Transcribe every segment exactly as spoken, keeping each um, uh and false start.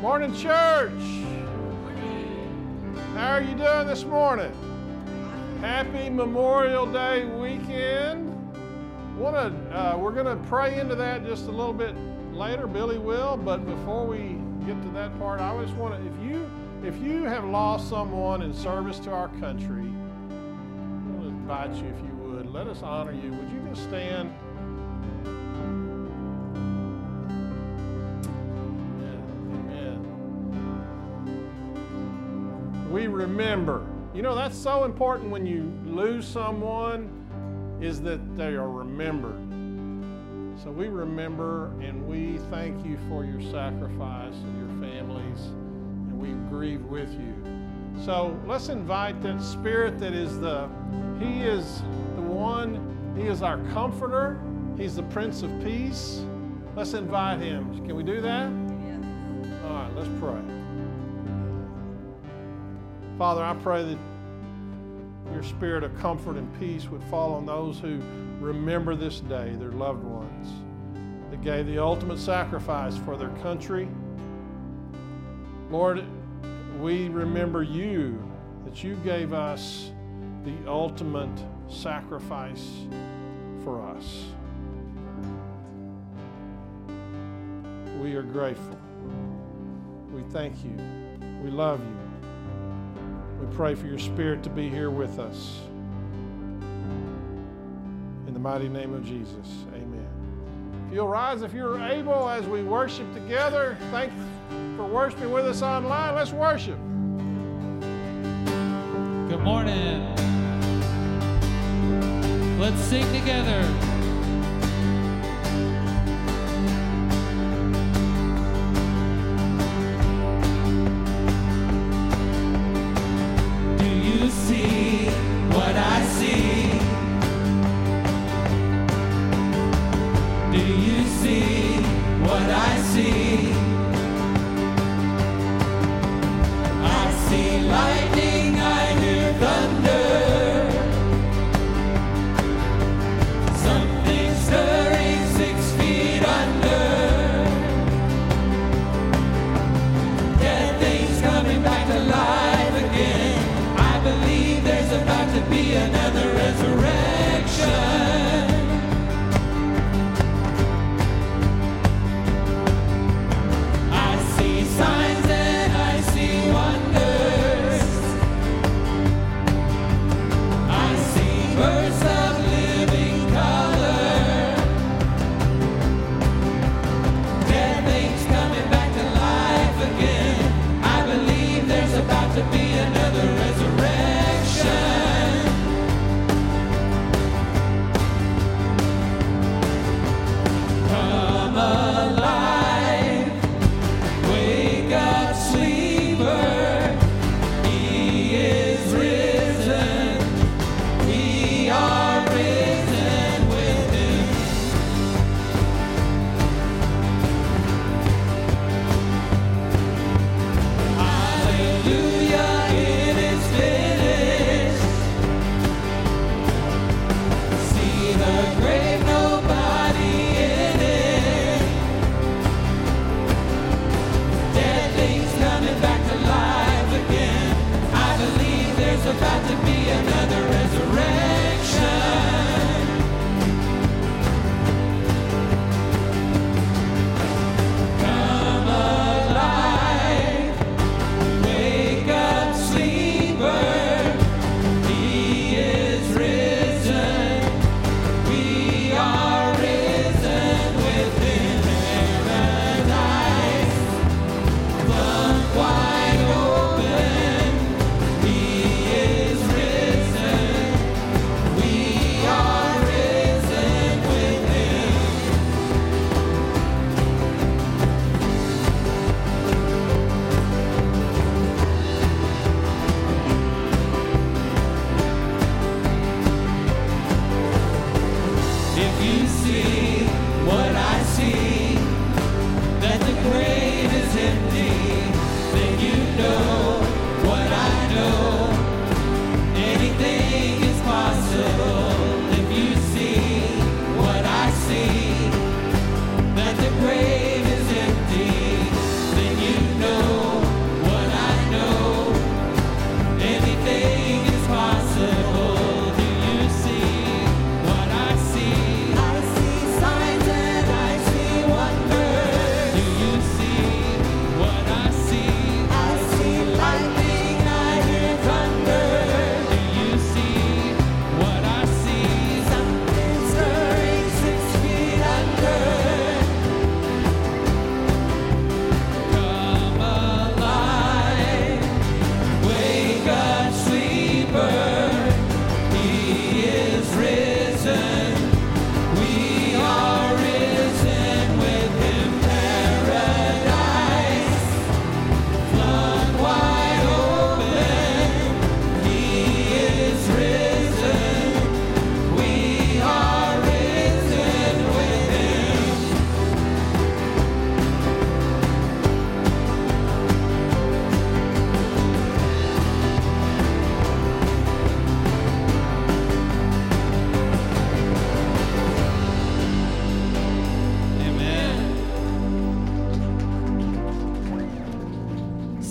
Morning, church. How are you doing this morning? Happy Memorial Day weekend. Wanna, uh, we're going to pray into that just a little bit later. Billy will, but before we get to that part, I just want to, if you if you have lost someone in service to our country, I want to invite you, if you would, let us honor you. Would you just stand? We remember. You know, that's so important when you lose someone, is that they are remembered. So we remember and we thank you for your sacrifice and your families, and we grieve with you. So let's invite that Spirit that is the, He is the one, He is our comforter, He's the Prince of Peace. Let's invite Him. Can we do that? Yes. All right, let's pray. Father, I pray that your spirit of comfort and peace would fall on those who remember this day, their loved ones, that gave the ultimate sacrifice for their country. Lord, we remember you, that you gave us the ultimate sacrifice for us. We are grateful. We thank you. We love you. We pray for your Spirit to be here with us. In the mighty name of Jesus, amen. If you'll rise, if you're able, as we worship together. Thanks for worshiping with us online. Let's worship. Good morning. Let's sing together. See what I see. Do you see what I see? I see lightning, I hear thunder. Something stirring six feet under. Dead things coming back to life again. I believe there's about to be another resurrection.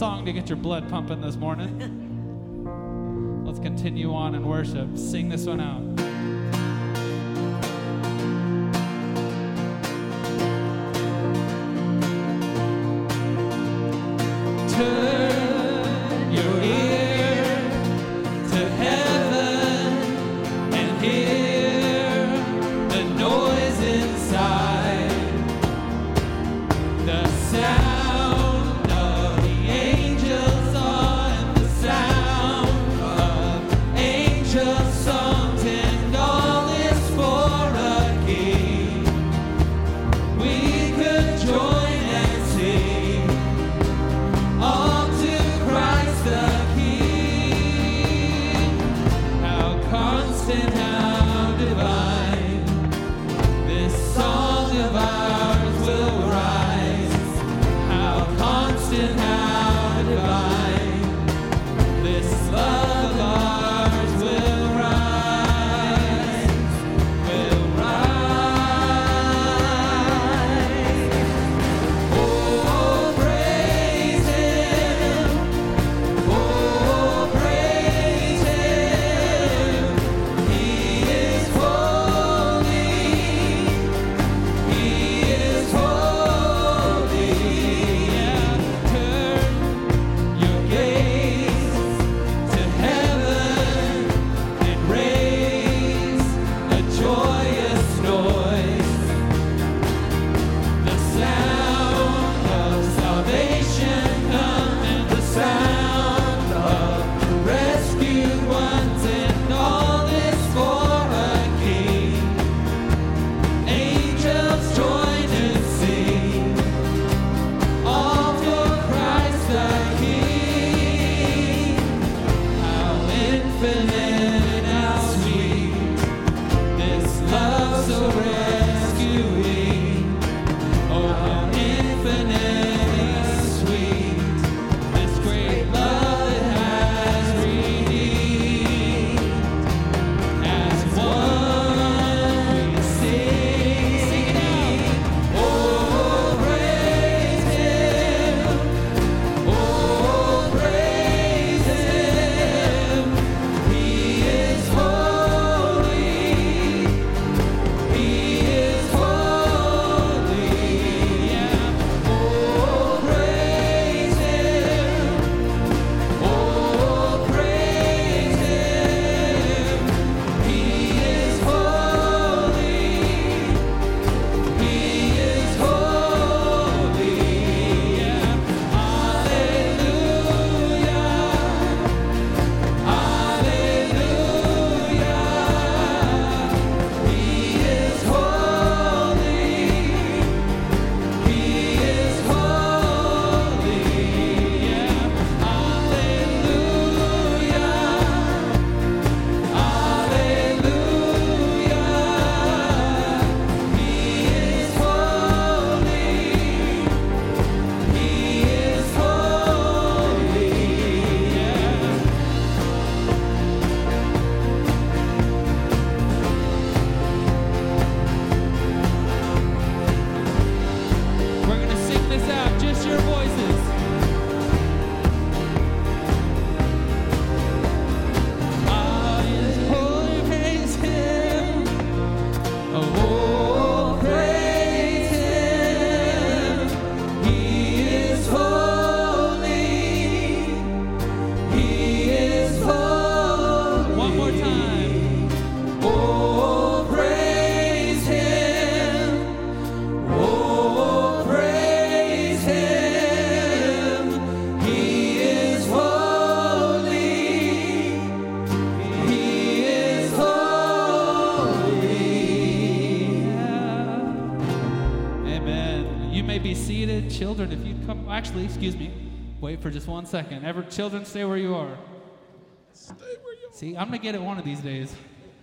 song to get your blood pumping this morning. Let's continue on in worship. Sing this one out. Turn your ear to heaven and hear the noise inside, the sound of the angels on the sound of angels' songs, and all is for a king. We could join and sing all to Christ the King. How constant, how divine, this song of ours will rise. How constant, how divine, this love of ours will rise, will rise. Oh, praise Him. Oh, praise Him. He is holy. He is holy. Yeah. Turn your gaze to heaven and raise a joyous noise. The sound of salvation come, and the sound of the rescued ones, and all is for a king. Angels join and sing, all for Christ the King. How infinite and how sweet, this love so rescuing. Oh, how infinite and sweet, this great love it has redeemed. As one we sing, oh, praise Him. Oh, praise Him. He is holy. He is holy. Yeah. Oh, praise Him. Oh, praise Him. He is holy. He is holy. Yeah. Hallelujah. Hallelujah. He is holy. He is holy. Yeah. Hallelujah. Hallelujah. He is holy. He is holy. Yeah. We're going to sing this out, just your voices. Ah, yes, holy, praise Him. Oh, praise Him. He is holy. He is holy. One more time. Oh, praise Him. Oh, praise Him. He is holy. He is holy. Amen. You may be seated. Children, if you'd come, actually, excuse me, wait for just one second. Ever, children, stay where you are. Stay where you are. See, I'm going to get it one of these days.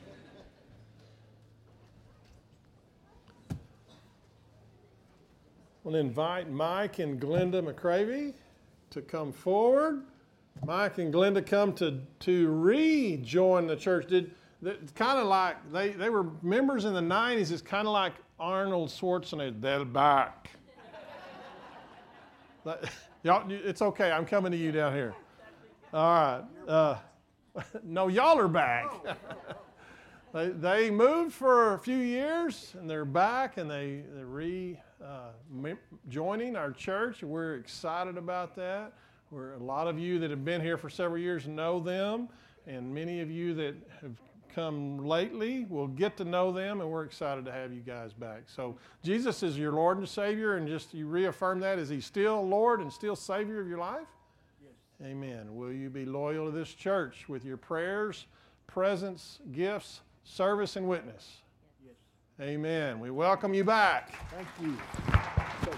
I want to invite Mike and Glenda McCravey to come forward. Mike and Glenda come to, to rejoin the church. Did It's kind of like, they, they were members in the nineties. It's kind of like Arnold Schwarzenegger, they're back. That, Y'all, it's okay. I'm coming to you down here. All right. Uh, no, y'all are back. they, they moved for a few years, and they're back, and they, they're re uh, joining our church. We're excited about that. We're, a lot of you that have been here for several years know them, and many of you that have come lately will get to know them, and we're excited to have you guys back. So Jesus is your Lord and Savior, and just you reaffirm that. Is He still Lord and still Savior of your life? Yes. Amen. Will you be loyal to this church with your prayers, presence, gifts, service, and witness? Yes. Amen. We welcome you back. Thank you. Thank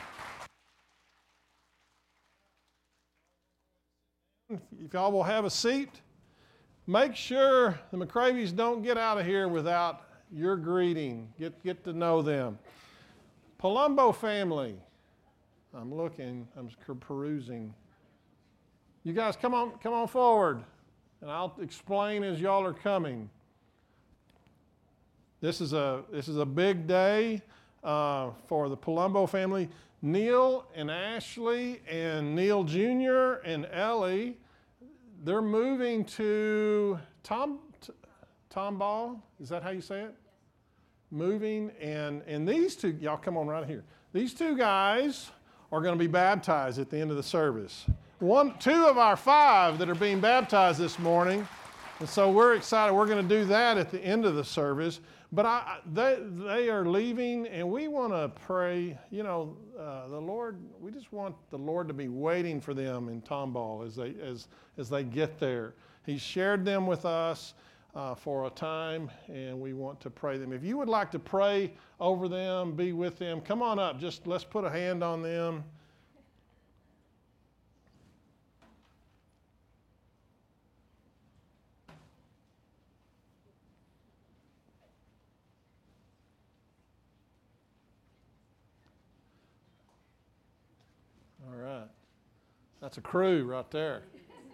you. If y'all will have a seat. Make sure the McCravies don't get out of here without your greeting. Get, get to know them. Palumbo family. I'm looking, I'm perusing. You guys come on, come on forward, and I'll explain as y'all are coming. This is a, this is a big day uh, for the Palumbo family. Neil and Ashley and Neil Junior and Ellie, they're moving to Tom, Tomball. Is that how you say it? Yes. Moving, and, and these two, y'all come on right here. These two guys are going to be baptized at the end of the service. One, two of our five that are being baptized this morning, and so we're excited. We're going to do that at the end of the service. But I, they, they are leaving, and we want to pray. You know, uh, the Lord. We just want the Lord to be waiting for them in Tomball as they as as they get there. He shared them with us uh, for a time, and we want to pray them. If you would like to pray over them, be with them, come on up. Just let's put a hand on them. All right. That's a crew right there.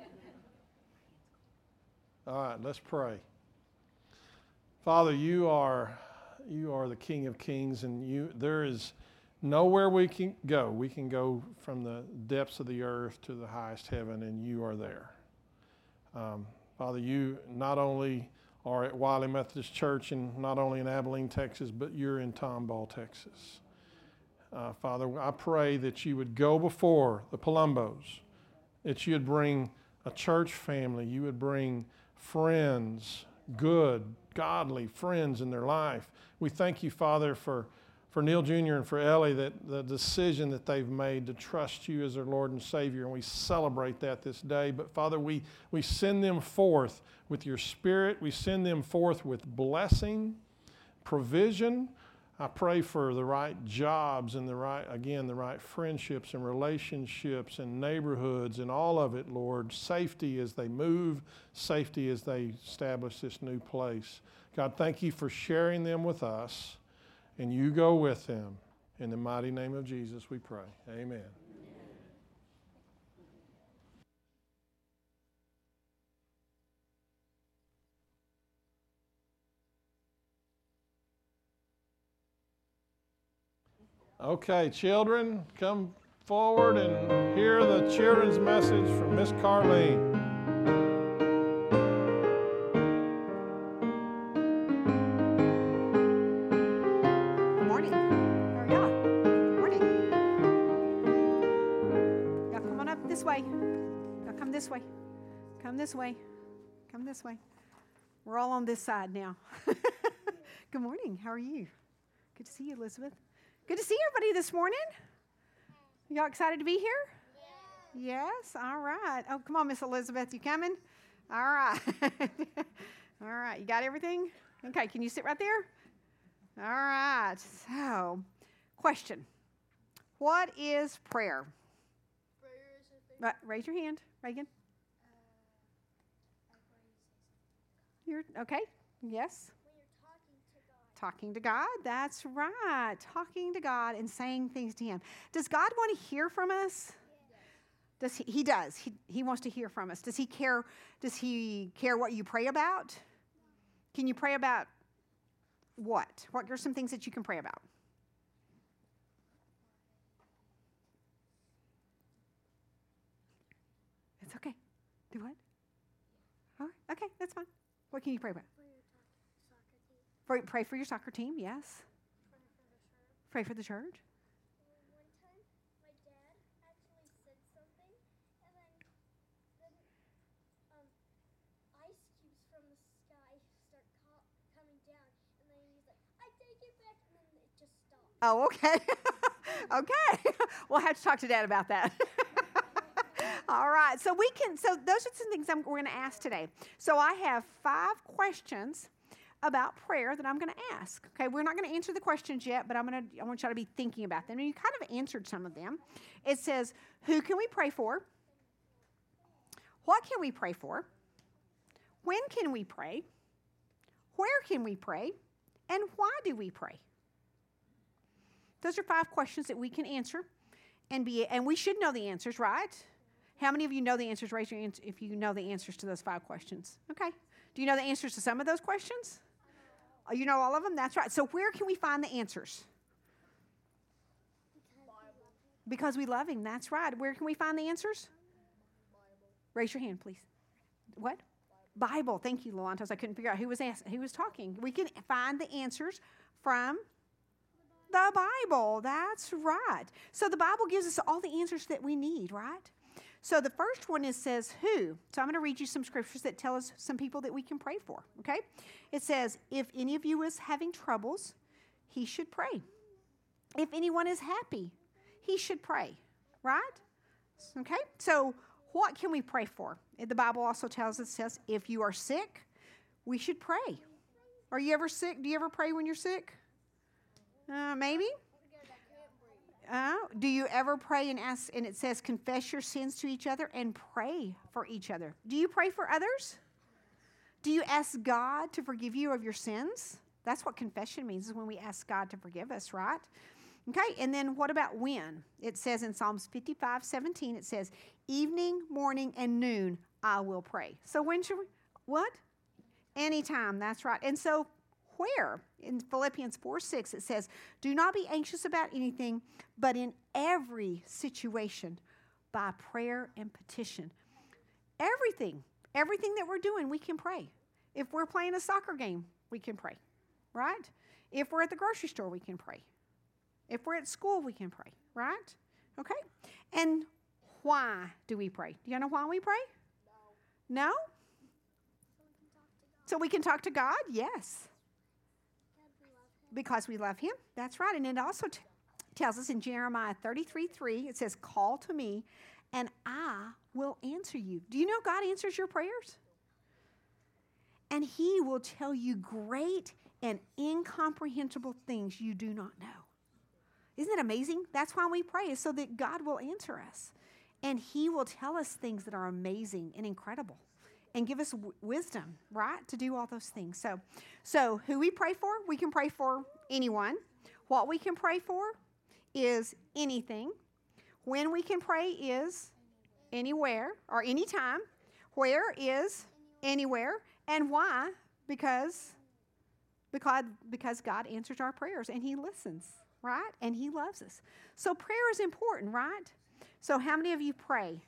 All right, let's pray. Father, you are you are the King of Kings, and you there is nowhere we can go. We can go from the depths of the earth to the highest heaven, and you are there. Um, Father, you not only are at Wiley Methodist Church, and not only in Abilene, Texas, but you're in Tomball, Texas. Uh, Father, I pray that you would go before the Palumbos, that you would bring a church family, you would bring friends, good, godly friends in their life. We thank you, Father, for, for Neil Junior and for Ellie, that the decision that they've made to trust you as their Lord and Savior, and we celebrate that this day. But Father, we, we send them forth with your Spirit. We send them forth with blessing, provision. I pray for the right jobs and the right, again, the right friendships and relationships and neighborhoods and all of it, Lord. Safety as they move, safety as they establish this new place. God, thank you for sharing them with us, and you go with them. In the mighty name of Jesus we pray. Amen. Okay, children, come forward and hear the children's message from Miss Carlene. Good morning. How are y'all? Good morning. Y'all come on up this way. Y'all come this way. Come this way. Come this way. We're all on this side now. Good morning. How are you? Good to see you, Elizabeth. Good to see everybody this morning. Y'all excited to be here? Yeah. Yes? All right. Oh, come on, Miss Elizabeth. You coming? All right. All right. You got everything? Okay. Can you sit right there? All right. So, question. What is prayer? Prayer is a thing. Right, raise your hand, Reagan. Uh, You're okay? Yes? When you're talking to God. Talking to God, that's right. Talking to God and saying things to Him. Does God want to hear from us? Yes. Does He? He does. He He wants to hear from us. Does He care? Does He care what you pray about? Can you pray about what? What are some things that you can pray about? Do what? All right. Okay, that's fine. What can you pray about? For your soccer team. For, pray for your soccer team, yes. Pray for the church. Pray for the church. One time, my dad actually said something, and then, then um, ice cubes from the sky start co- coming down, and then he's like, I take it back, and then it just stopped. Oh, okay. Okay. We'll have to talk to Dad about that. All right. So we can, so those are some things I'm, we're going to ask today. So I have five questions about prayer that I'm going to ask. Okay. We're not going to answer the questions yet, but I'm going to, I want y'all to be thinking about them. And you kind of answered some of them. It says, who can we pray for? What can we pray for? When can we pray? Where can we pray? And why do we pray? Those are five questions that we can answer, and be and we should know the answers, right? How many of you know the answers? Raise your hand if you know the answers to those five questions. Okay. Do you know the answers to some of those questions? Oh, you know all of them? That's right. So where can we find the answers? Because we love him. That's right. Where can we find the answers? Raise your hand, please. What? Bible. Thank you, Loantos. I couldn't figure out who was ask, who was talking. We can find the answers from the Bible. That's right. So the Bible gives us all the answers that we need, right? So the first one is says who. So I'm going to read you some scriptures that tell us some people that we can pray for, okay? It says, if any of you is having troubles, he should pray. If anyone is happy, he should pray, right? Okay? So what can we pray for? The Bible also tells us, says, if you are sick, we should pray. Are you ever sick? Do you ever pray when you're sick? Uh, maybe? Uh, do you ever pray and ask, and it says, confess your sins to each other and pray for each other? Do you pray for others? Do you ask God to forgive you of your sins? That's what confession means, is when we ask God to forgive us, right? Okay, and then what about when? It says in Psalms fifty-five seventeen, it says, evening, morning, and noon, I will pray. So when should we, what? Anytime, that's right. And so where? In Philippians four six, it says, do not be anxious about anything, but in every situation, by prayer and petition. Everything, everything that we're doing, we can pray. If we're playing a soccer game, we can pray, right? If we're at the grocery store, we can pray. If we're at school, we can pray, right? Okay? And why do we pray? Do you know why we pray? No? No? So we can talk to God? Yes. Because we love him. That's right. And it also t- tells us in Jeremiah thirty-three three, it says, call to me and I will answer you. Do you know God answers your prayers? And he will tell you great and incomprehensible things you do not know. Isn't it amazing? That's why we pray, is so that God will answer us. And he will tell us things that are amazing and incredible and give us w- wisdom, right, to do all those things. So, so who we pray for, we can pray for anyone. What we can pray for is anything. When we can pray is anywhere or anytime. Where is anywhere. And why? Because, because, because God answers our prayers and he listens, right? And he loves us. So prayer is important, right? So how many of you pray?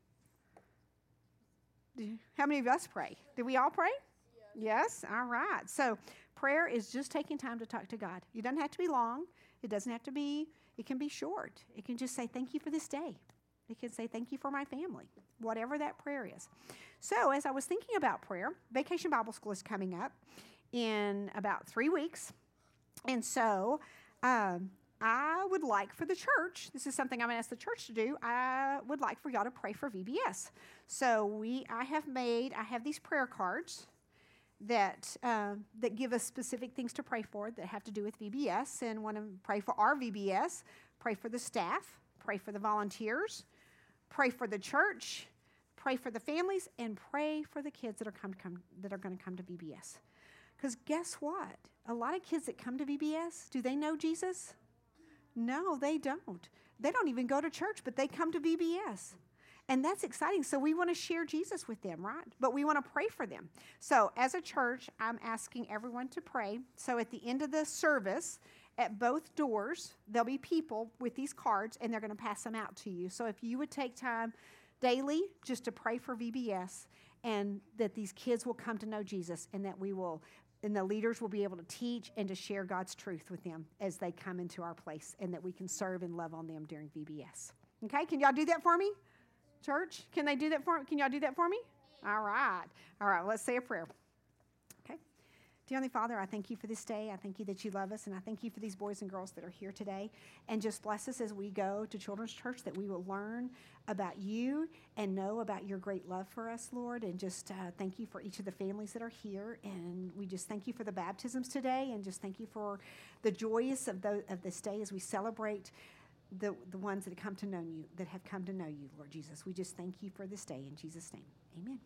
Do, how many of us pray? Do we all pray? Yes. Yes? All right. So prayer is just taking time to talk to God. It doesn't have to be long. It doesn't have to be, it can be short. It can just say, thank you for this day. It can say, thank you for my family, whatever that prayer is. So as I was thinking about prayer, Vacation Bible School is coming up in about three weeks. And so um, I would like for the church, this is something I'm going to ask the church to do, I would like for y'all to pray for V B S. So we, I have made, I have these prayer cards that uh, that give us specific things to pray for that have to do with V B S, and want to pray for our V B S, pray for the staff, pray for the volunteers, pray for the church, pray for the families, and pray for the kids that are come to come that are going to come to V B S. Because guess what? A lot of kids that come to V B S, do they know Jesus? No, they don't. They don't even go to church, but they come to V B S. And that's exciting. So we want to share Jesus with them, right? But we want to pray for them. So as a church, I'm asking everyone to pray. So at the end of the service, at both doors, there'll be people with these cards, and they're going to pass them out to you. So if you would take time daily just to pray for V B S and that these kids will come to know Jesus and that we will, and the leaders will be able to teach and to share God's truth with them as they come into our place and that we can serve and love on them during V B S. Okay, can y'all do that for me? Church, can they do that for, can y'all do that for me? All right. All right, let's say a prayer. Okay. Dear Heavenly Father, I thank you for this day. I thank you that you love us, and I thank you for these boys and girls that are here today. And just bless us as we go to Children's Church, that we will learn about you and know about your great love for us, Lord. And just uh, thank you for each of the families that are here. And we just thank you for the baptisms today, and just thank you for the joys of, the, of this day as we celebrate the, the ones that have come to know you, that have come to know you, Lord Jesus. We just thank you for this day. In Jesus' name, amen.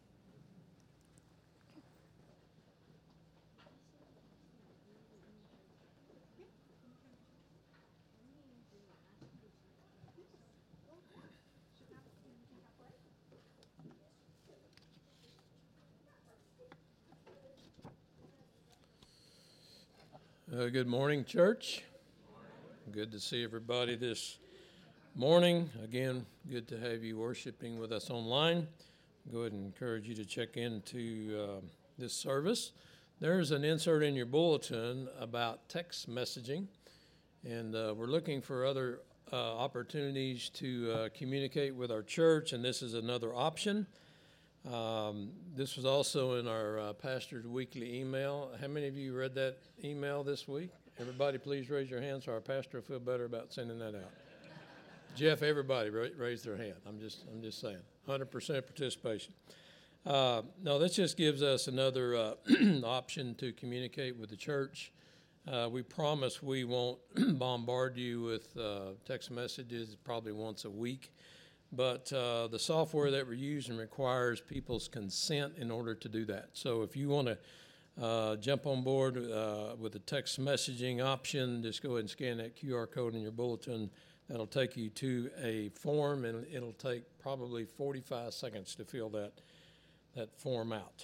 Uh, good morning, church. Good to see everybody this morning. Again, good to have you worshiping with us online. Go ahead and encourage you to check into uh, this service. There's an insert in your bulletin about text messaging, and uh, we're looking for other uh, opportunities to uh, communicate with our church, and this is another option. Um, this was also in our uh, pastor's weekly email. How many of you read that email this week? Everybody, please raise your hand so our pastor will feel better about sending that out. Jeff, everybody ra- raise their hand. I'm just, I'm just saying, one hundred percent participation. Uh, no, this just gives us another uh, option to communicate with the church. Uh, we promise we won't bombard you with uh, text messages probably once a week. But uh, the software that we're using requires people's consent in order to do that. So if you want to uh, jump on board uh, with the text messaging option, just go ahead and scan that Q R code in your bulletin. That'll take you to a form, and it'll take probably forty-five seconds to fill that, that form out.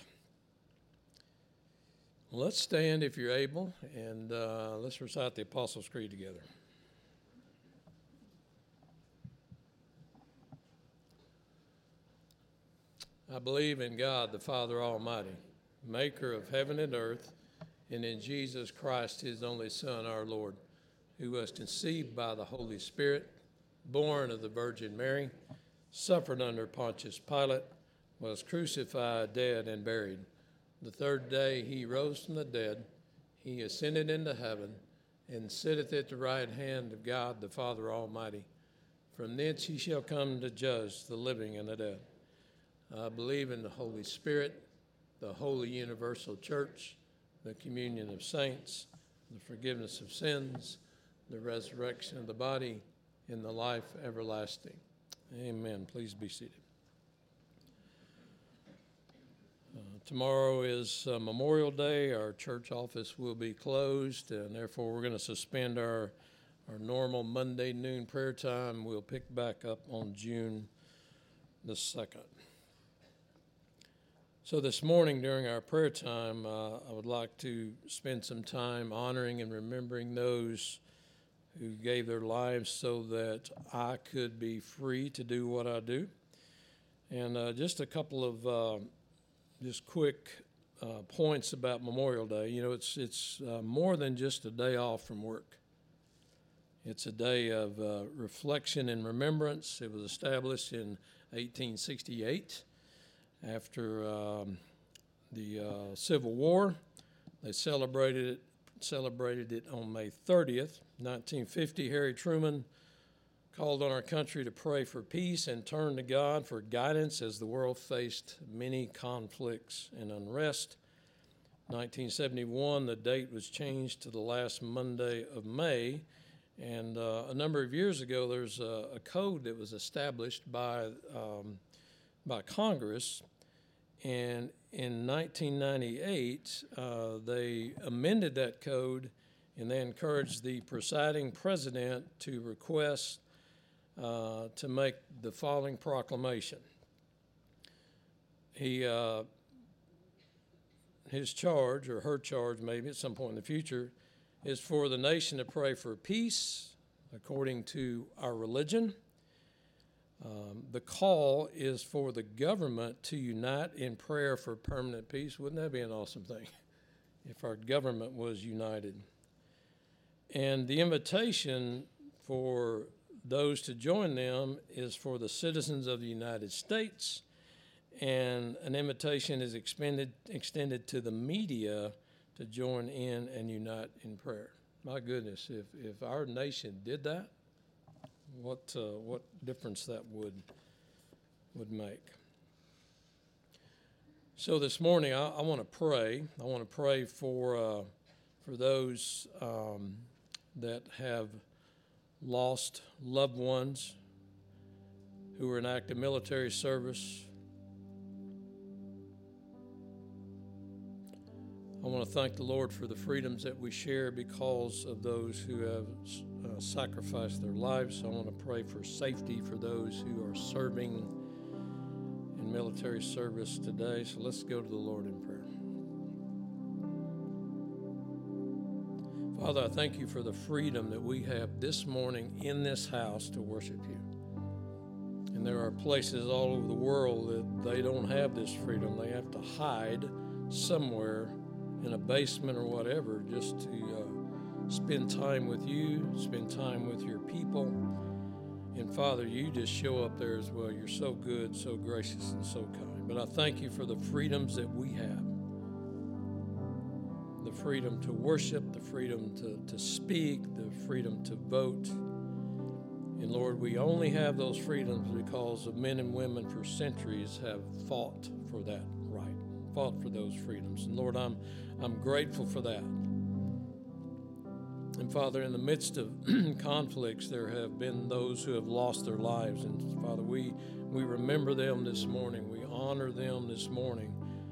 Well, let's stand if you're able, and uh, let's recite the Apostles' Creed together. I believe in God, the Father Almighty, maker of heaven and earth, and in Jesus Christ, his only Son, our Lord, who was conceived by the Holy Spirit, born of the Virgin Mary, suffered under Pontius Pilate, was crucified, dead, and buried. The third day he rose from the dead. He ascended into heaven and sitteth at the right hand of God, the Father Almighty. From thence he shall come to judge the living and the dead. I believe in the Holy Spirit, the holy universal church, the communion of saints, the forgiveness of sins, the resurrection of the body, and the life everlasting. Amen. Please be seated. Uh, tomorrow is uh, Memorial Day. Our church office will be closed, and therefore we're going to suspend our, our normal Monday noon prayer time. We'll pick back up on June the second. So this morning during our prayer time, uh, I would like to spend some time honoring and remembering those who gave their lives so that I could be free to do what I do. And uh, just a couple of uh, just quick uh, points about Memorial Day. You know, it's, it's uh, more than just a day off from work. It's a day of uh, reflection and remembrance. It was established in eighteen sixty-eight. After um, the uh, Civil War. They celebrated it, celebrated it on May thirtieth, nineteen fifty. Harry Truman called on our country to pray for peace and turn to God for guidance as the world faced many conflicts and unrest. nineteen seventy-one, the date was changed to the last Monday of May. And uh, a number of years ago, there's a, a code that was established by, um, by Congress. And in nineteen ninety-eight, uh, they amended that code, and they encouraged the presiding president to request uh, to make the following proclamation. He, uh, his charge, or her charge maybe at some point in the future, is for the nation to pray for peace according to our religion, Um, the call is for the government to unite in prayer for permanent peace. Wouldn't that be an awesome thing if our government was united? And the invitation for those to join them is for the citizens of the United States, and an invitation is expended, extended to the media to join in and unite in prayer. My goodness, if, if our nation did that, what uh, what difference that would would make. So this morning, I, I want to pray. I want to pray for uh, for those um, that have lost loved ones who are in active military service. I want to thank the Lord for the freedoms that we share because of those who have uh, sacrificed their lives. I want to pray for safety for those who are serving in military service today. So let's go to the Lord in prayer. Father, I thank you for the freedom that we have this morning in this house to worship you. And there are places all over the world that they don't have this freedom. They have to hide somewhere in a basement or whatever just to uh, spend time with you, spend time with your people. And Father, you just show up there as well. You're so good, so gracious, and so kind. But I thank you for the freedoms that we have. The freedom to worship, the freedom to, to speak, the freedom to vote. And Lord, we only have those freedoms because of men and women for centuries have fought for that right, fought for those freedoms. And Lord, I'm I'm grateful for that. And Father, in the midst of conflicts, there have been those who have lost their lives. And Father, we, we remember them this morning. We honor them this morning,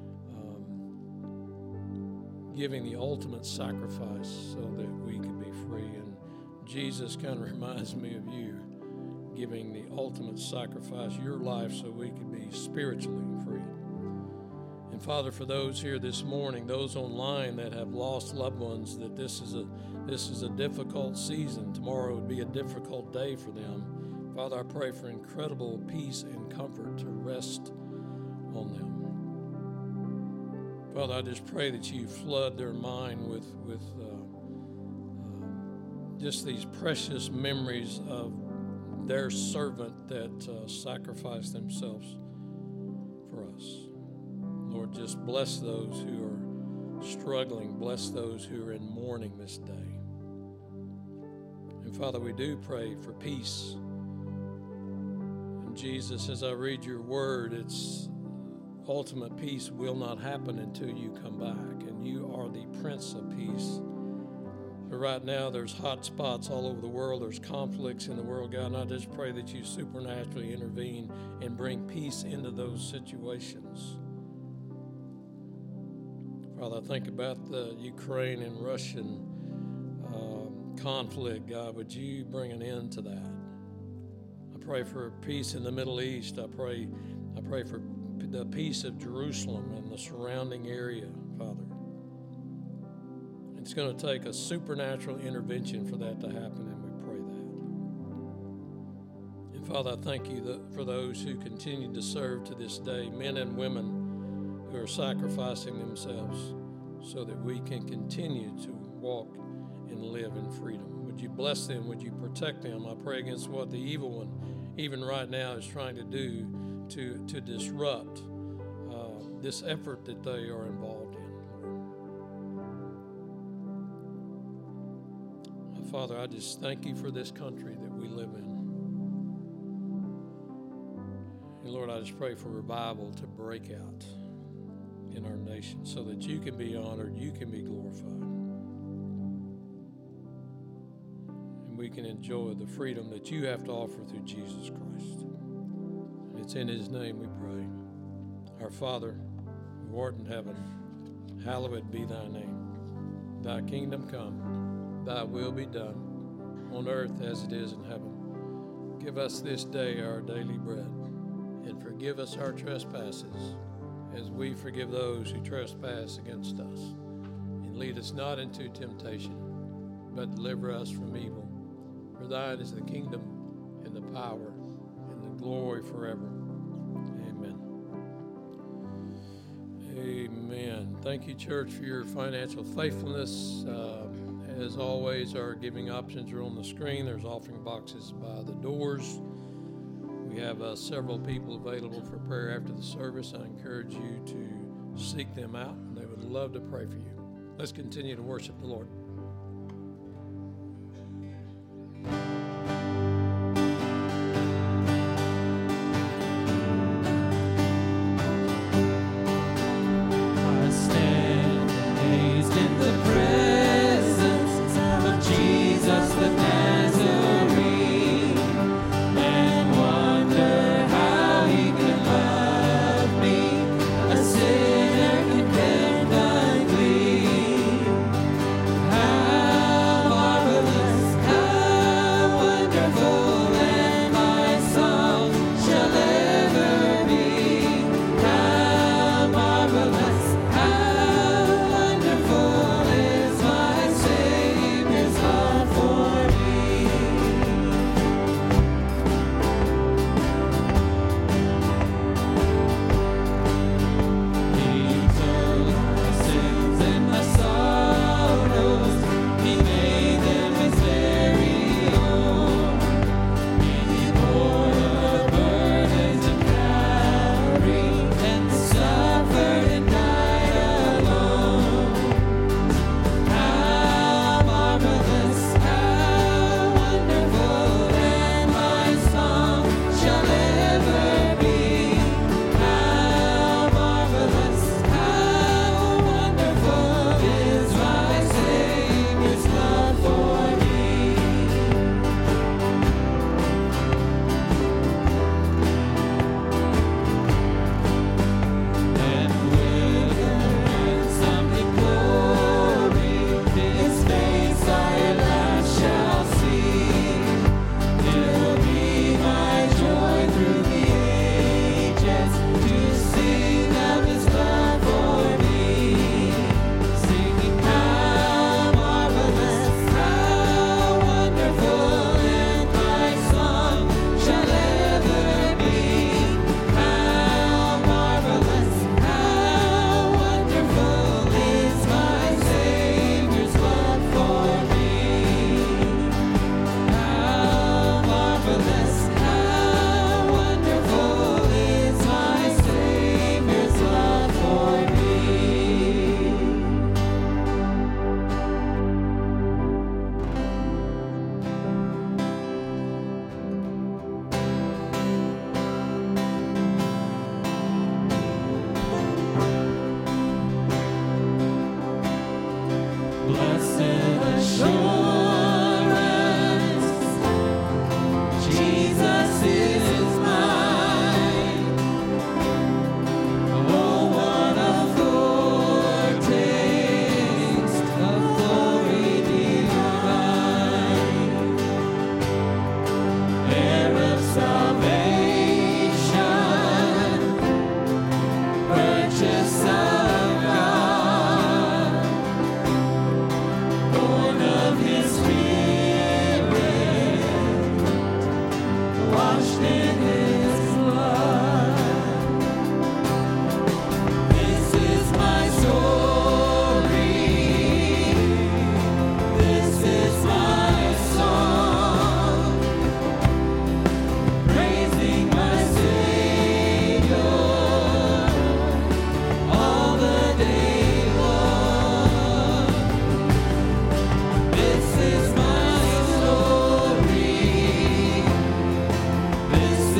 um, giving the ultimate sacrifice so that we could be free. And Jesus kind of reminds me of you, giving the ultimate sacrifice, your life, so we could be spiritually free. And Father, for those here this morning, those online that have lost loved ones, that this is a this is a difficult season. Tomorrow would be a difficult day for them. Father, I pray for incredible peace and comfort to rest on them. Father, I just pray that you flood their mind with with uh, uh, just these precious memories of their servant that uh, sacrificed themselves for us. Lord, just bless those who are struggling. Bless those who are in mourning this day. And Father, we do pray for peace. And Jesus, as I read your word, it's ultimate peace will not happen until you come back. And you are the Prince of Peace. But right now, there's hot spots all over the world. There's conflicts in the world, God. And I just pray that you supernaturally intervene and bring peace into those situations. Father, I think about the Ukraine and Russian uh, conflict. God, would you bring an end to that? I pray for peace in the Middle East. I pray, I pray for the peace of Jerusalem and the surrounding area, Father. It's going to take a supernatural intervention for that to happen, and we pray that. And Father, I thank you that for those who continue to serve to this day, men and women who are sacrificing themselves so that we can continue to walk and live in freedom. Would you bless them? Would you protect them? I pray against what the evil one, even right now, is trying to do to, to disrupt uh, this effort that they are involved in. Uh, Father, I just thank you for this country that we live in. And Lord, I just pray for revival to break out in our nation so that you can be honored, you can be glorified, and we can enjoy the freedom that you have to offer through Jesus Christ. And it's in his name we pray. Our Father, who art in heaven, hallowed be thy name. Thy kingdom come, thy will be done, on earth as it is in heaven. Give us this day our daily bread, and forgive us our trespasses, as we forgive those who trespass against us. And lead us not into temptation, but deliver us from evil. For thine is the kingdom, and the power, and the and glory forever. Amen. Amen. Thank you, church, for your financial faithfulness. Uh, as always, our giving options are on the screen. There's offering boxes by the doors. We have uh, several people available for prayer after the service. I encourage you to seek them out. They would love to pray for you. Let's continue to worship the Lord. This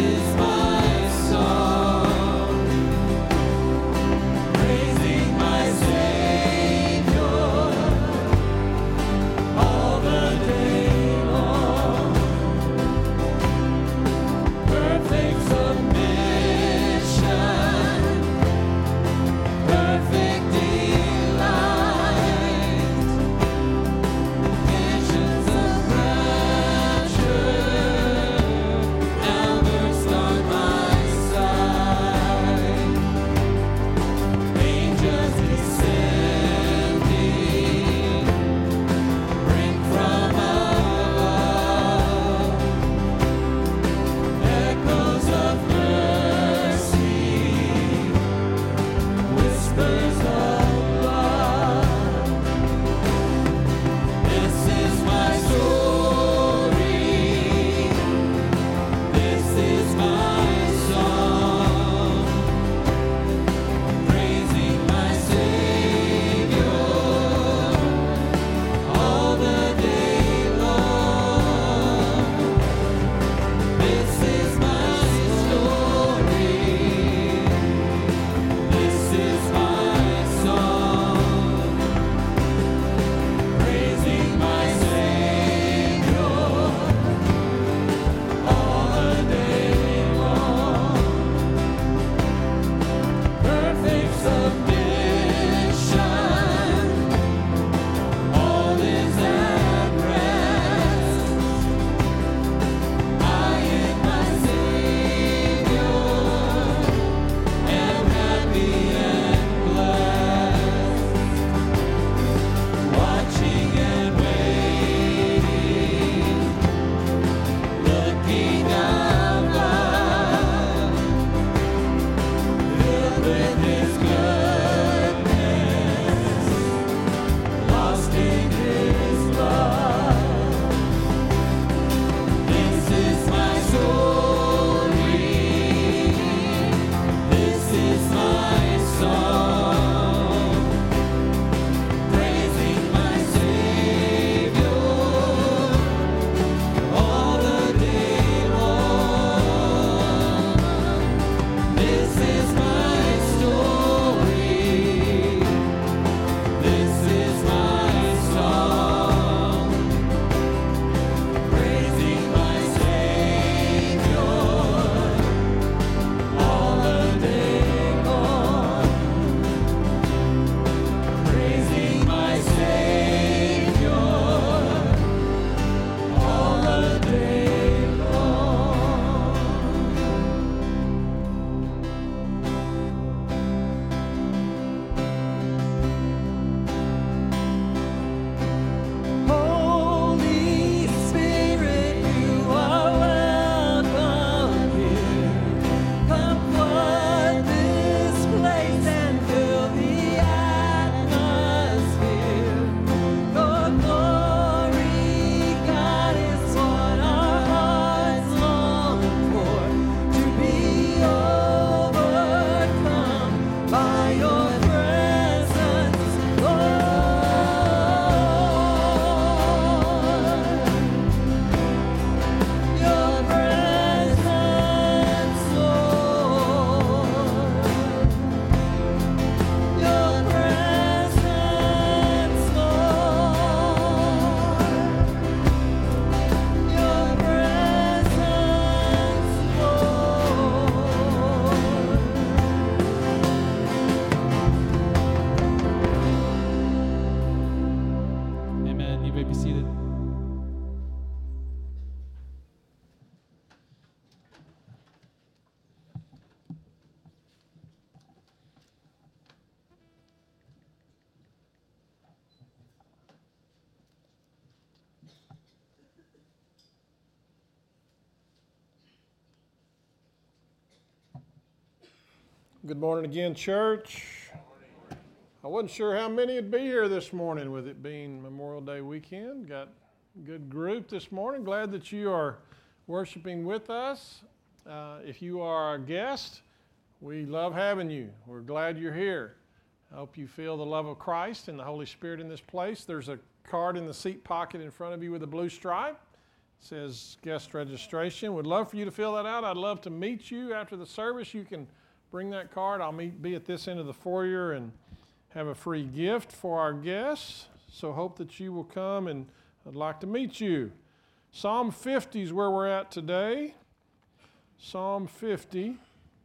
Good morning again, church. I wasn't sure how many would be here this morning with it being Memorial Day weekend. Got a good group this morning. Glad that you are worshiping with us. Uh, if you are a guest, we love having you. We're glad you're here. I hope you feel the love of Christ and the Holy Spirit in this place. There's a card in the seat pocket in front of you with a blue stripe. It says guest registration. Would love for you to fill that out. I'd love to meet you after the service. You can bring that card. I'll meet, be at this end of the foyer and have a free gift for our guests. So hope that you will come, and I'd like to meet you. Psalm fifty is where we're at today. Psalm fifty.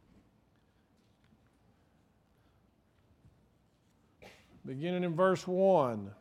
Beginning in verse one.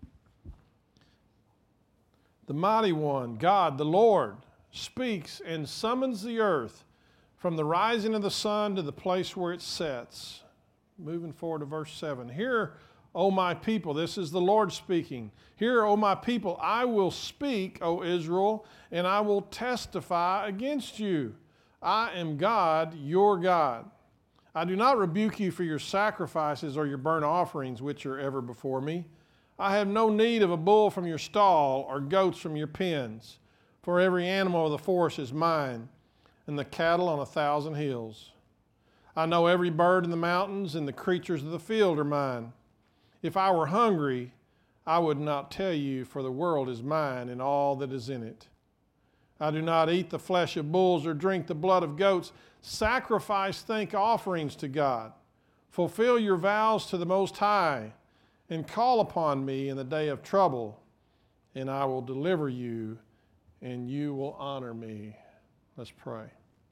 The mighty one, God, the Lord, speaks and summons the earth from the rising of the sun to the place where it sets. Moving forward to verse seven. Hear, O my people, this is the Lord speaking. Hear, O my people, I will speak, O Israel, and I will testify against you. I am God, your God. I do not rebuke you for your sacrifices or your burnt offerings, which are ever before me. I have no need of a bull from your stall or goats from your pens, for every animal of the forest is mine, and the cattle on a thousand hills. I know every bird in the mountains, and the creatures of the field are mine. If I were hungry, I would not tell you, for the world is mine and all that is in it. I do not eat the flesh of bulls or drink the blood of goats. Sacrifice thank offerings to God. Fulfill your vows to the Most High, and call upon me in the day of trouble, and I will deliver you, and you will honor me. Let's pray.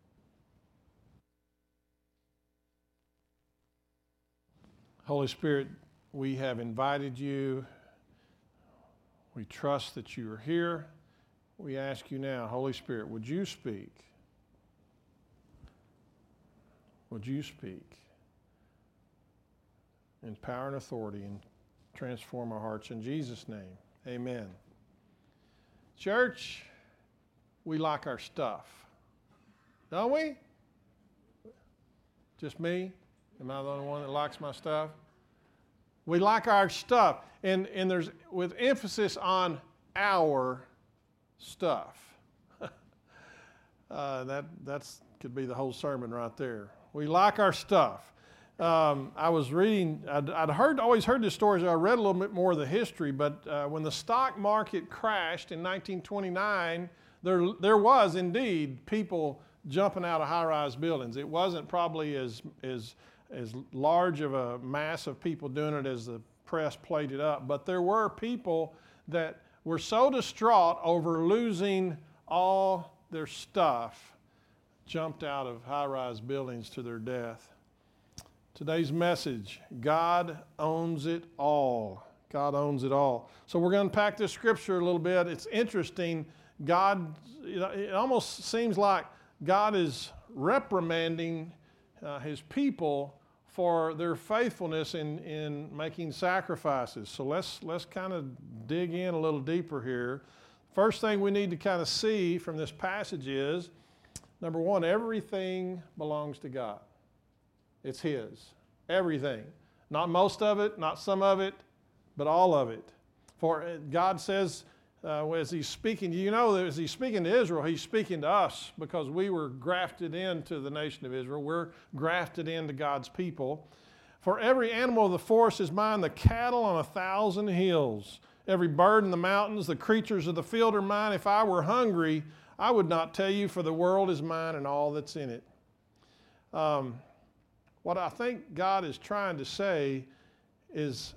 Holy Spirit, we have invited you. We trust that you are here. We ask you now, Holy Spirit, would you speak? Would you speak in power and authority and transform our hearts in Jesus' name? Amen. Church, we like our stuff, don't we? Just me? Am I the only one that likes my stuff? We like our stuff, and, and there's with emphasis on our stuff. uh, that that's could be the whole sermon right there. We like our stuff. Um, I was reading, I'd, I'd heard, always heard this story, so I read a little bit more of the history, but uh, when the stock market crashed in nineteen twenty-nine, there, there was indeed people jumping out of high-rise buildings. It wasn't probably as, as, as large of a mass of people doing it as the press played it up, but there were people that were so distraught over losing all their stuff, jumped out of high-rise buildings to their death. Today's message, God owns it all. God owns it all. So we're going to unpack this scripture a little bit. It's interesting. God, it almost seems like God is reprimanding uh, his people for their faithfulness in, in making sacrifices. So let's, let's kind of dig in a little deeper here. First thing we need to kind of see from this passage is, number one, everything belongs to God. It's his. Everything. Not most of it, not some of it, but all of it. For God says, uh, as he's speaking, you know, as he's speaking to Israel, he's speaking to us because we were grafted into the nation of Israel. We're grafted into God's people. For every animal of the forest is mine, the cattle on a thousand hills. Every bird in the mountains, the creatures of the field are mine. If I were hungry, I would not tell you, for the world is mine and all that's in it. Um, what I think God is trying to say is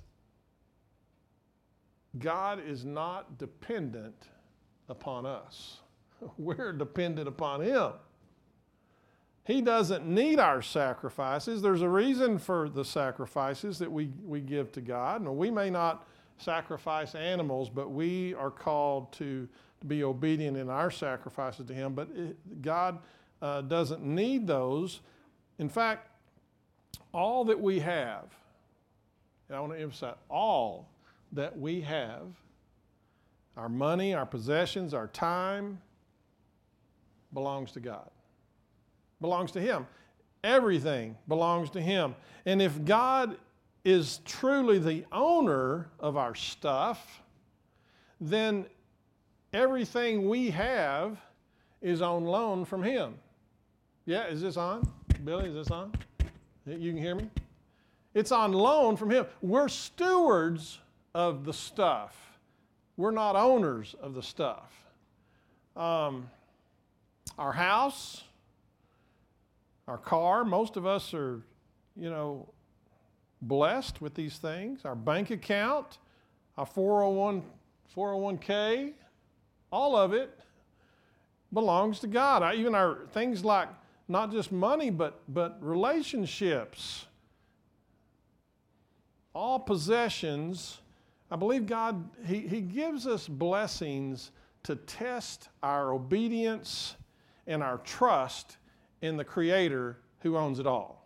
God is not dependent upon us. We're dependent upon him. He doesn't need our sacrifices. There's a reason for the sacrifices that we, we give to God. And we may not sacrifice animals, but we are called to be obedient in our sacrifices to him. But it, God uh, doesn't need those. In fact, all that we have, and I want to emphasize, all that we have, our money, our possessions, our time, belongs to God. Belongs to him. Everything belongs to Him. And if God is truly the owner of our stuff, then everything we have is on loan from Him. Yeah, is this on? Billy, is this on? You can hear me? It's on loan from Him. We're stewards of the stuff. We're not owners of the stuff. Um, our house, our car, most of us are, you know, blessed with these things. Our bank account, our four oh one k, all of it belongs to God. I, even our things like not just money, but, but relationships, all possessions. I believe God, he, he gives us blessings to test our obedience and our trust in the Creator who owns it all.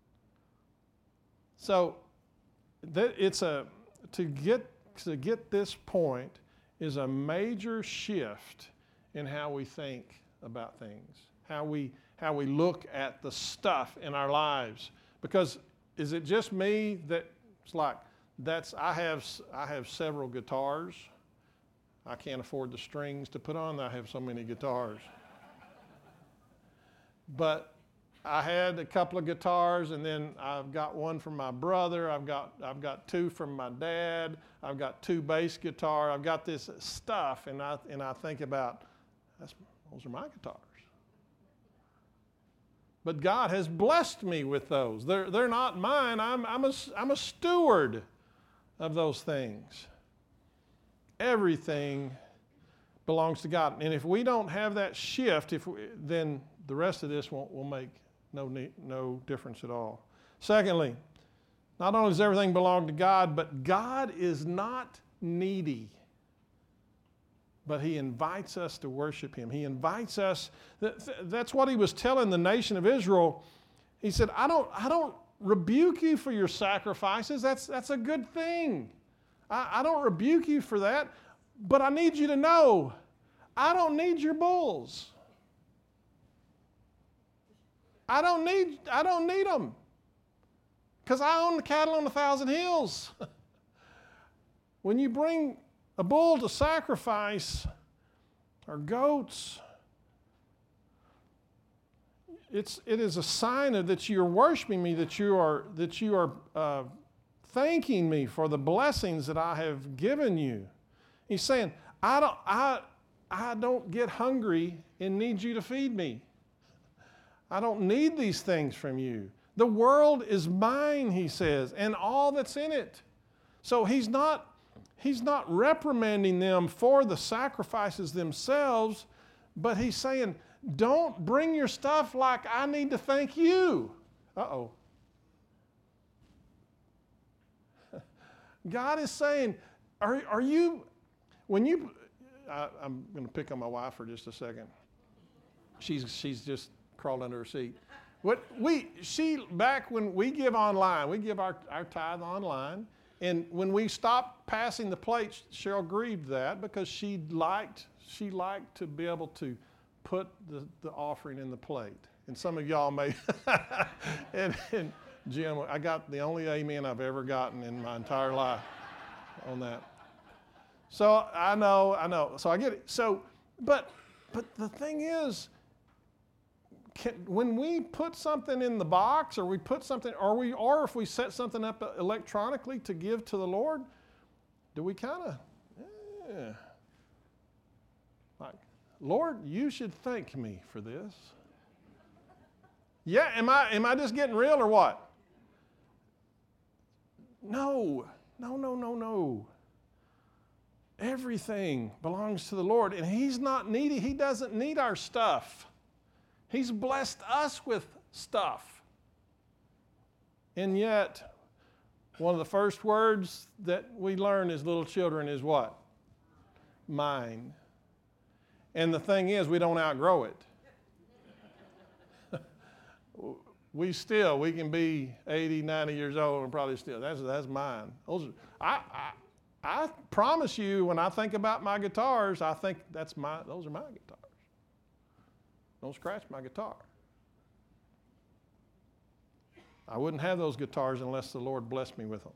So that it's a to get to get this point is a major shift in how we think about things, how we how we look at the stuff in our lives. Because is it just me that it's like that's I have I have several guitars. I can't afford the strings to put on. I have so many guitars. But I had a couple of guitars, and then I've got one from my brother. I've got I've got two from my dad. I've got two bass guitars. I've got this stuff, and I and I think about that's, those are my guitars. But God has blessed me with those. They're they're not mine. I'm I'm a I'm a steward of those things. Everything belongs to God, and if we don't have that shift, if we, then the rest of this won't will make no need, no difference at all. Secondly, not only does everything belong to God, but God is not needy. But He invites us to worship Him. He invites us. That's what He was telling the nation of Israel. He said, I don't, I don't rebuke you for your sacrifices. That's, that's a good thing. I, I don't rebuke you for that. But I need you to know, I don't need your bulls. I don't need, I don't need them. Because I own the cattle on a thousand hills. When you bring a bull to sacrifice, or goats, it's, it is a sign of that you're worshiping me, that you are, that you are uh, thanking me for the blessings that I have given you. He's saying, I don't, I, I don't get hungry and need you to feed me. I don't need these things from you. The world is mine, he says, and all that's in it. So he's not, he's not reprimanding them for the sacrifices themselves, but he's saying, don't bring your stuff like I need to thank you. Uh-oh. God is saying, are, are you, when you, I, I'm going to pick on my wife for just a second. She's, she's just crawled under her seat. What we, she, back when we give online, we give our, our tithe online, and when we stopped passing the plates, Cheryl grieved that because she liked, she liked to be able to put the, the offering in the plate. And some of y'all may, and, and Jim, I got the only amen I've ever gotten in my entire life on that. So I know, I know, so I get it. So, but, but the thing is, Can, when we put something in the box, or we put something, or we, or if we set something up electronically to give to the Lord, do we kind of, eh, like, Lord, you should thank me for this? Yeah, am I am I just getting real or what? No, no, no, no, no. Everything belongs to the Lord, and He's not needy. He doesn't need our stuff. He's blessed us with stuff. And yet, one of the first words that we learn as little children is what? Mine. And the thing is, we don't outgrow it. We still, we can be eighty, ninety years old and probably still, that's, that's mine. Those are, I, I, I promise you, when I think about my guitars, I think that's my, those are my guitars. Don't scratch my guitar. I wouldn't have those guitars unless the Lord blessed me with them.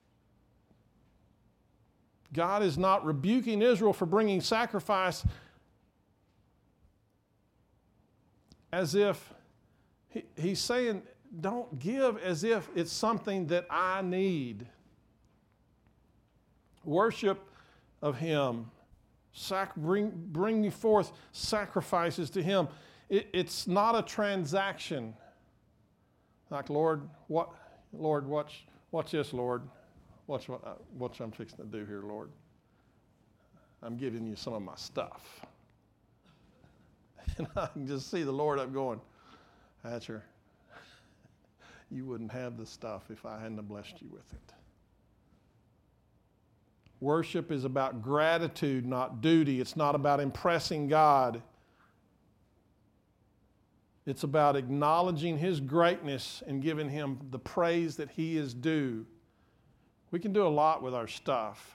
God is not rebuking Israel for bringing sacrifice as if he, he's saying, don't give as if it's something that I need. Worship of him. Sac- bring, bring me forth sacrifices to him. It, it's not a transaction. Like, Lord, what, Lord, watch, watch this, Lord. Watch what, I, watch I'm fixing to do here, Lord. I'm giving you some of my stuff. And I can just see the Lord up going, Hatcher, you wouldn't have the stuff if I hadn't blessed you with it. Worship is about gratitude, not duty. It's not about impressing God. It's about acknowledging his greatness and giving him the praise that he is due. We can do a lot with our stuff.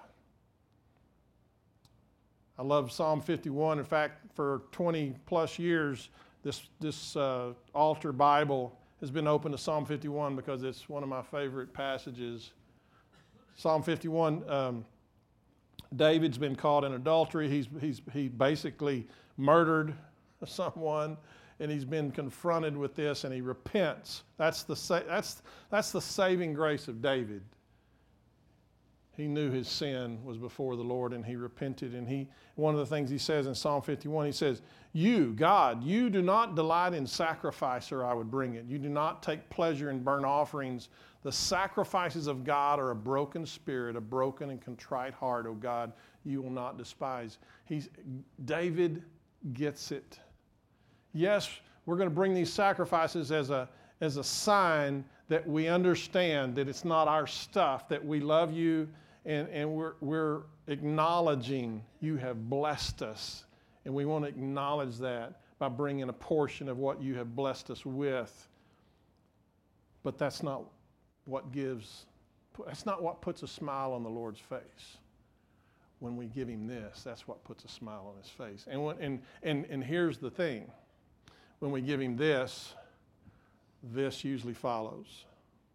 I love Psalm fifty-one. In fact, for twenty plus years, this, this uh, altar Bible has been open to Psalm fifty-one because it's one of my favorite passages. Psalm fifty-one, um, David's been caught in adultery. He's, he's, he basically murdered someone, and he's been confronted with this, and he repents. That's the, sa- that's, that's the saving grace of David. He knew his sin was before the Lord, and he repented. And he, one of the things he says in Psalm fifty-one, he says, you, God, you do not delight in sacrifice, or I would bring it. You do not take pleasure in burnt offerings. The sacrifices of God are a broken spirit, a broken and contrite heart, O God, you will not despise. He's, David gets it. Yes, we're going to bring these sacrifices as a, as a sign that we understand that it's not our stuff, that we love you, and, and we're, we're acknowledging you have blessed us. And we want to acknowledge that by bringing a portion of what you have blessed us with. But that's not what gives, that's not what puts a smile on the Lord's face. When we give him this, that's what puts a smile on his face. And, when, and, and, and here's the thing. When we give him this, this usually follows.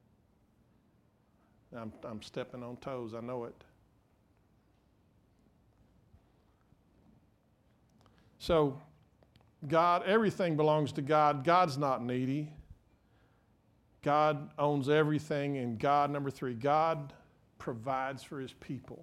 I'm, I'm stepping on toes, I know it. So, God, everything belongs to God. God's not needy. God owns everything. And God, number three, God provides for his people.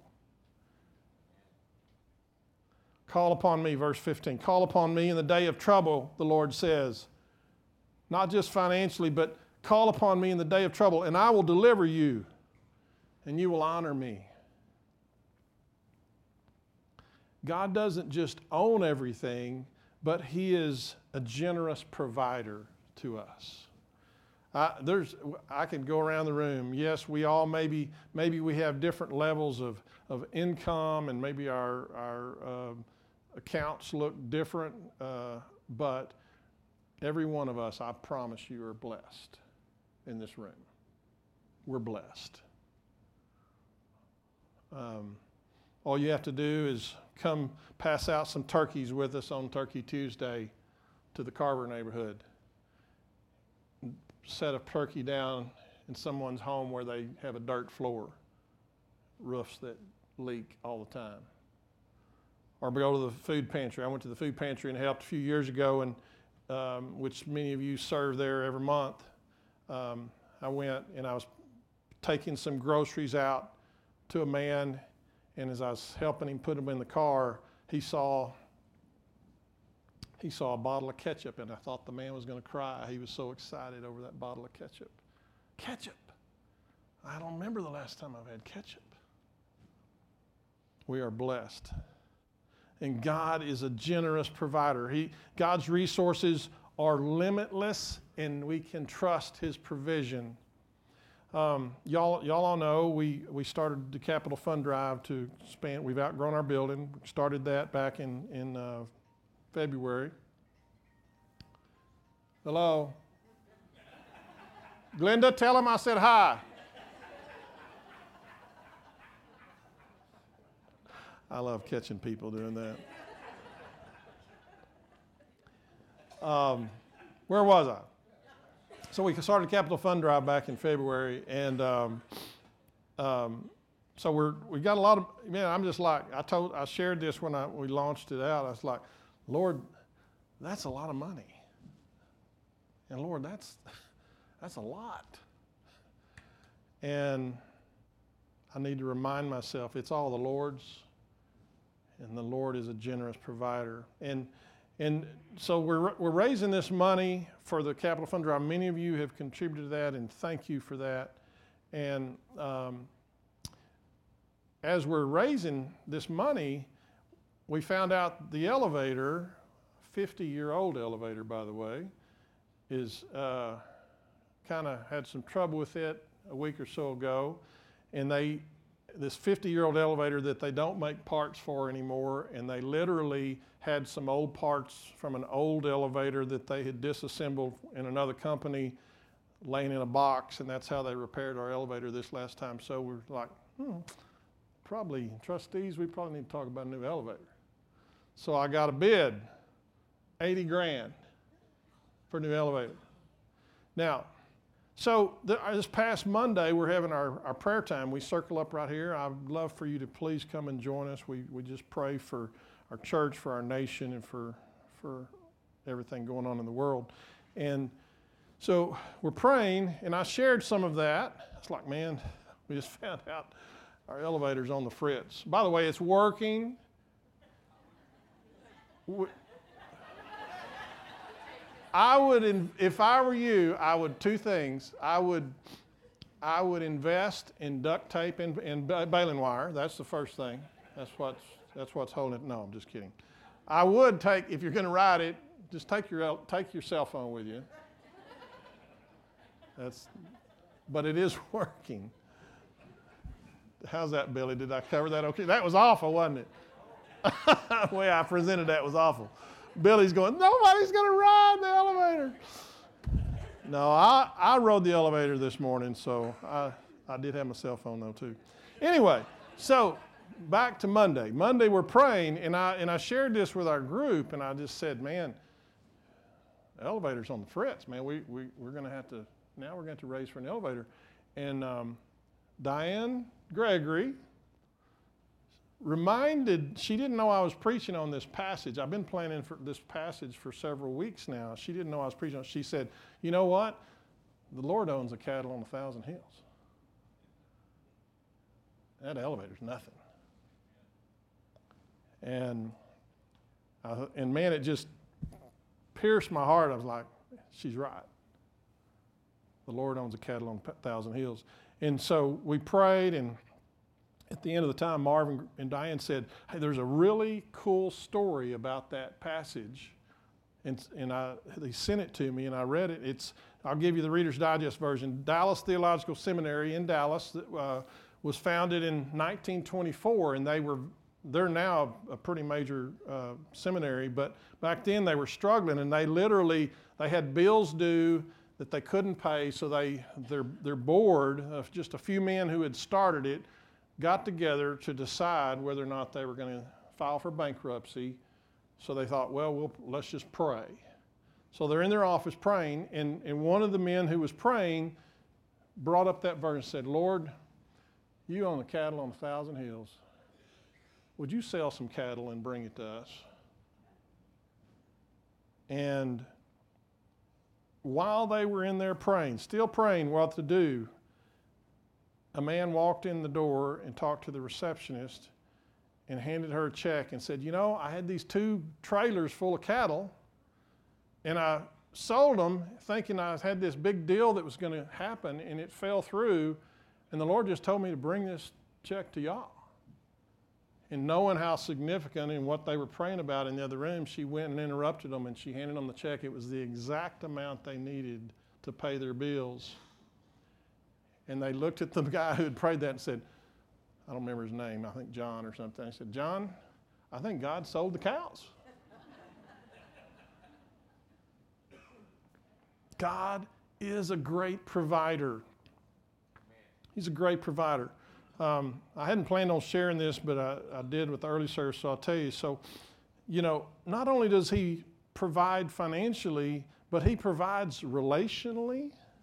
Call upon me, verse fifteen. Call upon me in the day of trouble, the Lord says. Not just financially, but call upon me in the day of trouble, and I will deliver you, and you will honor me. God doesn't just own everything, but he is a generous provider to us. I, there's, I could go around the room. Yes, we all maybe, maybe we have different levels of, of income, and maybe our, our uh, accounts look different, uh, but every one of us, I promise you, are blessed in this room. We're blessed. Um, all you have to do is come pass out some turkeys with us on Turkey Tuesday to the Carver neighborhood. Set a turkey down in someone's home where they have a dirt floor, roofs that leak all the time. Or go to the food pantry. I went to the food pantry and helped a few years ago, and um, which many of you serve there every month. Um, I went and I was taking some groceries out to a man, and as I was helping him put them in the car, he saw he saw a bottle of ketchup, and I thought the man was going to cry. He was so excited over that bottle of ketchup. Ketchup. I don't remember the last time I've had ketchup. We are blessed. And God is a generous provider. He, God's resources are limitless, and we can trust his provision. Um, y'all, y'all all know we, we started the Capital Fund Drive to expand. We've outgrown our building. We started that back in, in uh, February. Hello? Glenda, tell him I said hi. I love catching people doing that. Um, where was I? so we started Capital Fund Drive back in February, and um, um, so we're we got a lot of man. I'm just like I told I shared this when I we launched it out. I was like, Lord, that's a lot of money, and Lord, that's that's a lot, and I need to remind myself it's all the Lord's, and the Lord is a generous provider, and. And so we're we're raising this money for the Capital Fund Drive. Many of you have contributed to that, and thank you for that. And um, as we're raising this money, we found out the elevator, fifty-year-old elevator, by the way, is uh, kind of had some trouble with it a week or so ago, and they this fifty-year-old elevator that they don't make parts for anymore, and they literally had some old parts from an old elevator that they had disassembled in another company laying in a box, and that's how they repaired our elevator this last time. So we're like, hmm, probably, trustees, we probably need to talk about a new elevator. So I got a bid, eighty grand for a new elevator. Now, so the, this past Monday, we're having our, our prayer time. We circle up right here. I'd love for you to please come and join us. We we just pray for our church, for our nation, and for for everything going on in the world. And so we're praying, and I shared some of that. It's like, man, we just found out our elevator's on the fritz. By the way, it's working. We, I would, if I were you, I would two things. I would, I would invest in duct tape and, and baling wire. That's the first thing. That's what's that's what's holding it. No, I'm just kidding. I would take, if you're going to ride it, just take your take your cell phone with you. That's, but it is working. How's that, Billy? Did I cover that okay? That was awful, wasn't it? The way I presented that was awful. Billy's going, nobody's going to ride the elevator. No, I, I rode the elevator this morning, so I, I did have my cell phone, though, too. Anyway, so back to Monday. Monday we're praying, and I, and I shared this with our group, and I just said, man, the elevator's on the fritz, man. We, we, we're going to have to, now we're going to have to raise for an elevator. And um, Diane Gregory reminded, she didn't know I was preaching on this passage. I've been planning for this passage for several weeks now. She didn't know I was preaching on it. She said, you know what? The Lord owns the cattle on a thousand hills. That elevator's nothing. And, uh, and man, it just pierced my heart. I was like, she's right. The Lord owns the cattle on a thousand hills. And so we prayed, and at the end of the time, Marvin and Diane said, hey, there's a really cool story about that passage. And, and I, they sent it to me, and I read it. It's, I'll give you the Reader's Digest version. Dallas Theological Seminary in Dallas uh, was founded in nineteen twenty-four, and they were, they're now a pretty major uh, seminary, but back then they were struggling, and they literally, they had bills due that they couldn't pay, so they, their, their board of just a few men who had started it got together to decide whether or not they were going to file for bankruptcy. So they thought, well, we'll let's just pray. So they're in their office praying, and, and one of the men who was praying brought up that verse and said, Lord, you own the cattle on a thousand hills. Would you sell some cattle and bring it to us? And while they were in there praying, still praying what to do, a man walked in the door and talked to the receptionist and handed her a check and said, you know, I had these two trailers full of cattle, and I sold them thinking I had this big deal that was going to happen, and it fell through, and the Lord just told me to bring this check to y'all. And knowing how significant and what they were praying about in the other room, she went and interrupted them, and she handed them the check. It was the exact amount they needed to pay their bills. And they looked at the guy who had prayed that and said, I don't remember his name, I think John or something. He said, John, I think God sold the cows. God is a great provider. He's a great provider. Um, I hadn't planned on sharing this, but I, I did with the early service, so I'll tell you. So, you know, not only does he provide financially, but he provides relationally.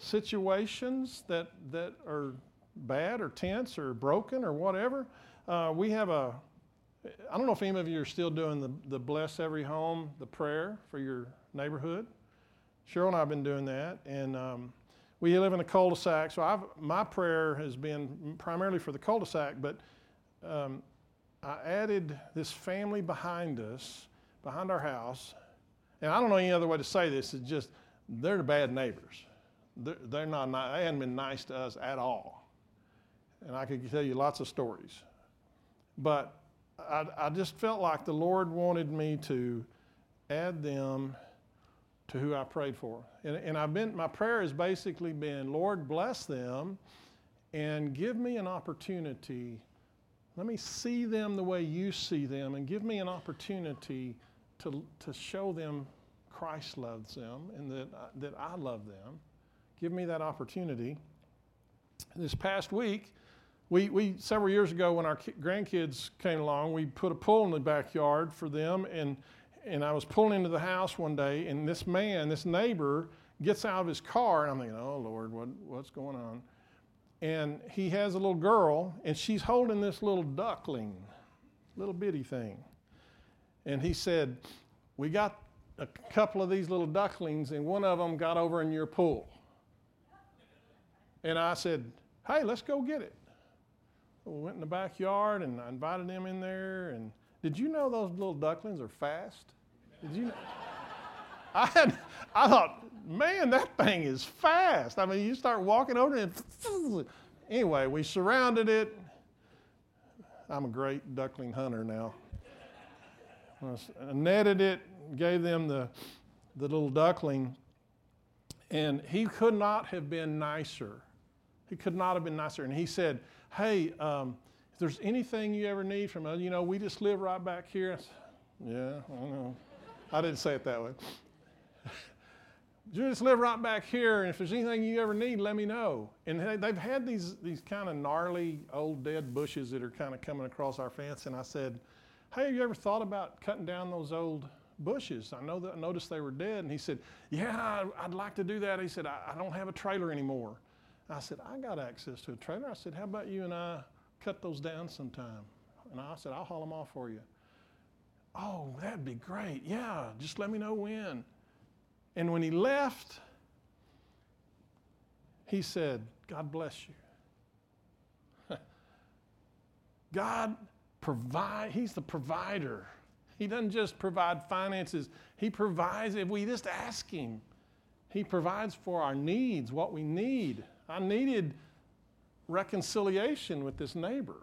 situations that, that are bad or tense or broken or whatever, uh, we have a, I don't know if any of you are still doing the, the Bless Every Home, the prayer for your neighborhood. Cheryl and I have been doing that, and um, we live in a cul-de-sac, so I've, my prayer has been primarily for the cul-de-sac, but um, I added this family behind us, behind our house, and I don't know any other way to say this, it's just, they're the bad neighbors. They're, they're not, they hadn't been nice to us at all. And I could tell you lots of stories. But I, I just felt like the Lord wanted me to add them to who I prayed for. And, and I've been, my prayer has basically been, Lord, bless them and give me an opportunity. Let me see them the way you see them, and give me an opportunity to, to show them Christ loves them and that, that I love them. Give me that opportunity. This past week, we, we several years ago when our ki- grandkids came along, we put a pool in the backyard for them, and, and I was pulling into the house one day, and this man, this neighbor, gets out of his car, and I'm thinking, oh, Lord, what, what's going on? And he has a little girl, and she's holding this little duckling, little bitty thing. And he said, we got a couple of these little ducklings, and one of them got over in your pool. And I said, hey, let's go get it. So we went in the backyard, and I invited them in there. And did you know those little ducklings are fast? Did you know? I had, I thought, man, that thing is fast. I mean, you start walking over it, and anyway, we surrounded it. I'm a great duckling hunter now. I netted it, gave them the, the little duckling, and he could not have been nicer. He could not have been nicer. And he said, hey, um, if there's anything you ever need from us, you know, we just live right back here. I said, yeah, I know. I didn't say it that way. You just live right back here, and if there's anything you ever need, let me know. And they, they've had these, these kind of gnarly old dead bushes that are kind of coming across our fence, and I said, hey, have you ever thought about cutting down those old bushes? I know that I noticed they were dead. And he said, yeah, I'd like to do that. He said, I, I don't have a trailer anymore. I said, I got access to a trailer. I said, how about you and I cut those down sometime? And I said, I'll haul them off for you. Oh, that'd be great. Yeah, just let me know when. And when he left, he said, God bless you. God provide, he's the provider. He doesn't just provide finances. He provides if we just ask him. He provides for our needs, what we need. I needed reconciliation with this neighbor.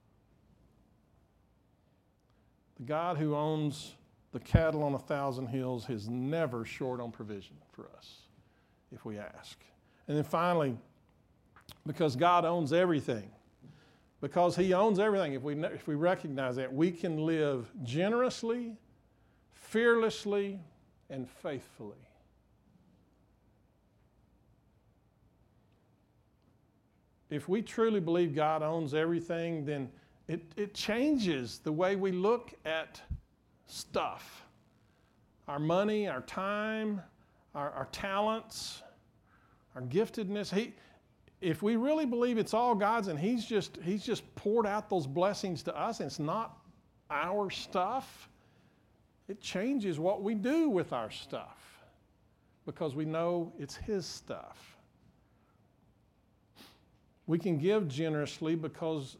The God who owns the cattle on a thousand hills is never short on provision for us if we ask. And then finally, because God owns everything, because he owns everything, if we, if we recognize that, we can live generously, fearlessly, and faithfully. If we truly believe God owns everything, then it, it changes the way we look at stuff. Our money, our time, our, our talents, our giftedness. He, if we really believe it's all God's and he's just, he's just poured out those blessings to us and it's not our stuff, it changes what we do with our stuff because we know it's his stuff. We can give generously because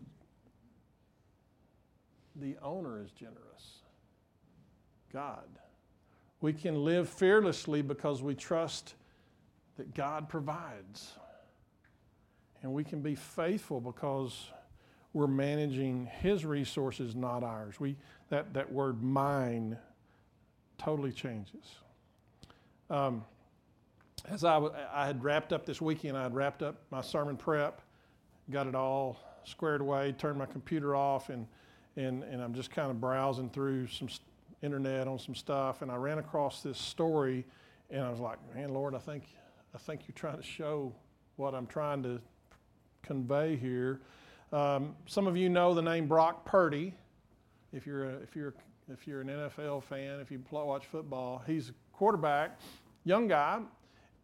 the owner is generous, God. We can live fearlessly because we trust that God provides. And we can be faithful because we're managing his resources, not ours. We, that, that word mine totally changes. Um, as I, w- I had wrapped up this weekend, I had wrapped up my sermon prep, got it all squared away, turned my computer off, and, and, and I'm just kind of browsing through some st- internet on some stuff, and I ran across this story, and I was like, man, Lord, I think, I think you're trying to show what I'm trying to convey here. Um, some of you know the name Brock Purdy. If you're a, if you're if you're an N F L fan, if you watch football, he's a quarterback, young guy,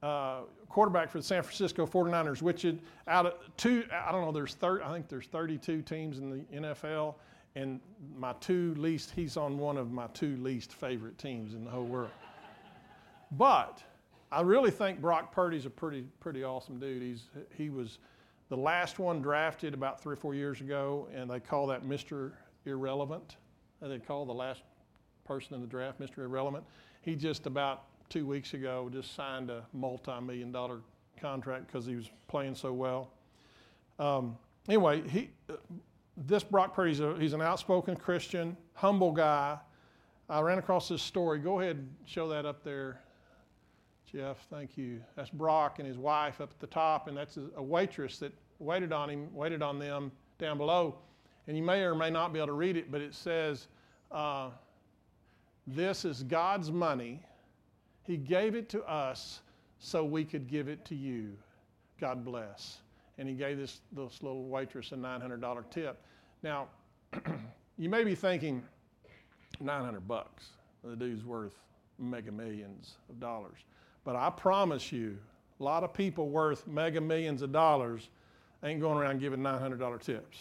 uh, quarterback for the San Francisco forty-niners, which is out of two, I don't know, there's thirty, I think there's thirty-two teams in the N F L, and my two least, he's on one of my two least favorite teams in the whole world. But I really think Brock Purdy's a pretty, pretty awesome dude. He's, he was the last one drafted about three or four years ago, and they call that Mister Irrelevant. They call the last person in the draft Mister Irrelevant. He just about two weeks ago just signed a multi-million dollar contract because he was playing so well. Um, anyway, he, uh, this Brock Purdy, he's, a, he's an outspoken Christian, humble guy. I ran across this story. Go ahead and show that up there, Jeff. Thank you. That's Brock and his wife up at the top, and that's a waitress that waited on him, waited on them down below. And you may or may not be able to read it, but it says, uh, this is God's money. He gave it to us so we could give it to you. God bless. And he gave this, this little waitress a nine hundred dollars tip. Now, you may be thinking, nine hundred bucks. The dude's worth mega millions of dollars. But I promise you, a lot of people worth mega millions of dollars ain't going around giving nine hundred dollars tips.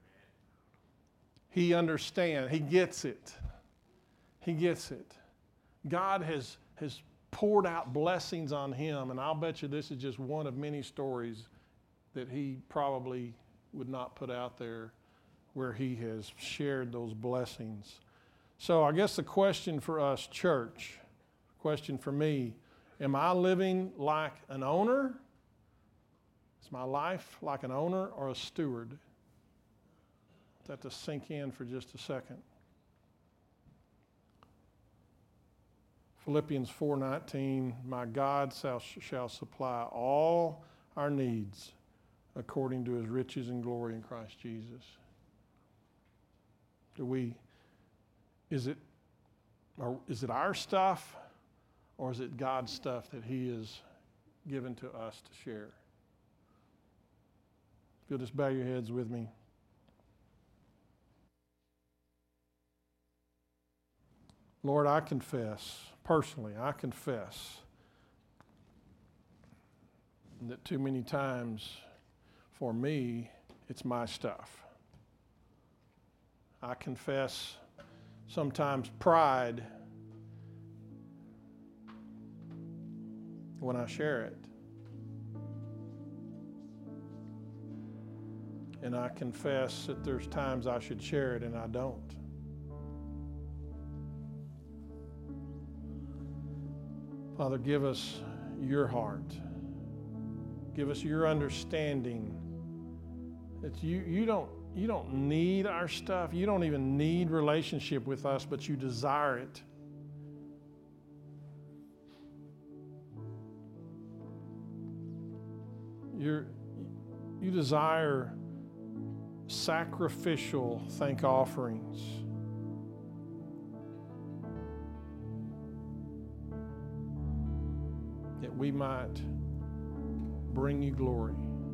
He understands. He gets it. He gets it. God has, has poured out blessings on him, and I'll bet you this is just one of many stories that he probably would not put out there where he has shared those blessings. So I guess the question for us, church, question for me, am I living like an owner? Is my life like an owner or a steward? Let that to sink in for just a second. Philippians four nineteen, my God shall, shall supply all our needs according to his riches and glory in Christ Jesus. Do we, is it, or is it our stuff, or is it God's stuff that he has given to us to share? If you'll just bow your heads with me. Lord, I confess, personally, I confess that too many times for me, it's my stuff. I confess sometimes pride when I share it. And I confess that there's times I should share it and I don't. Father, give us your heart. Give us your understanding that you, you don't you don't need our stuff. You don't even need relationship with us, but you desire it. You're, you desire sacrificial thank offerings. That we might bring you glory.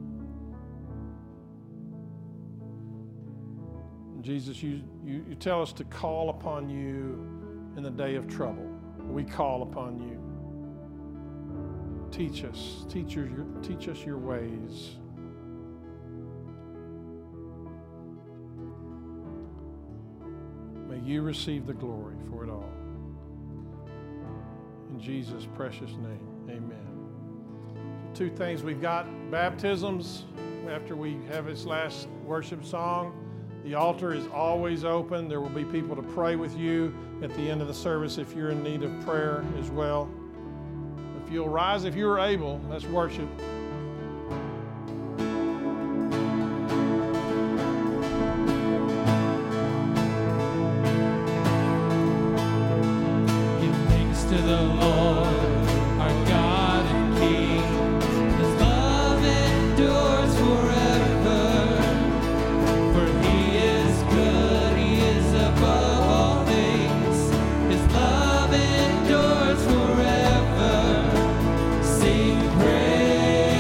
Jesus, you, you, you tell us to call upon you in the day of trouble. We call upon you. Teach us. Teach, your, teach us your ways. May you receive the glory for it all. In Jesus' precious name, amen. So two things. We've got baptisms after we have this last worship song. The altar is always open. There will be people to pray with you at the end of the service if you're in need of prayer as well. If you'll rise, if you are able, let's worship. Give thanks to the Lord, our God and King. His love endures forever. For he is good, he is above all things. His love endures forever. Sing praise.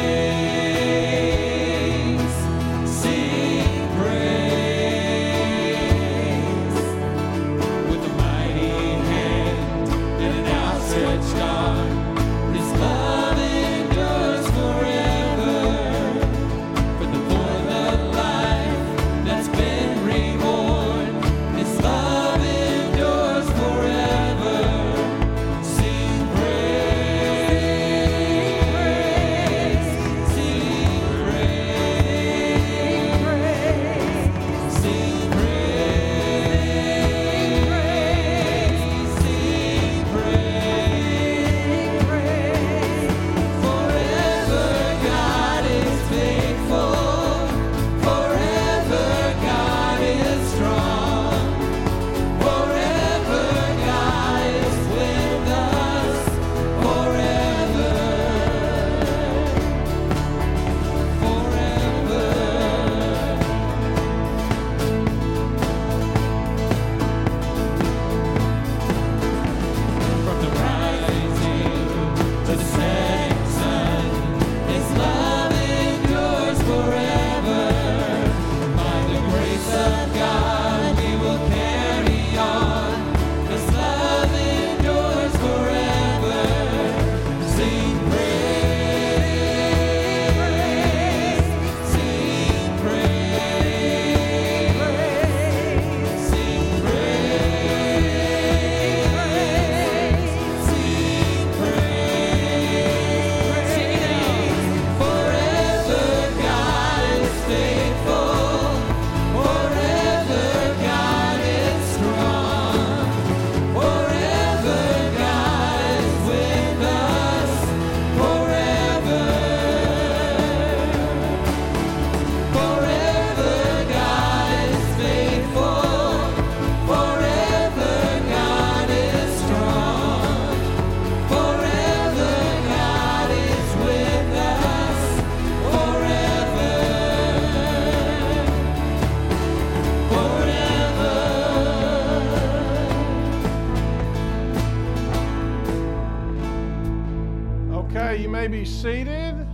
Okay, you may be seated.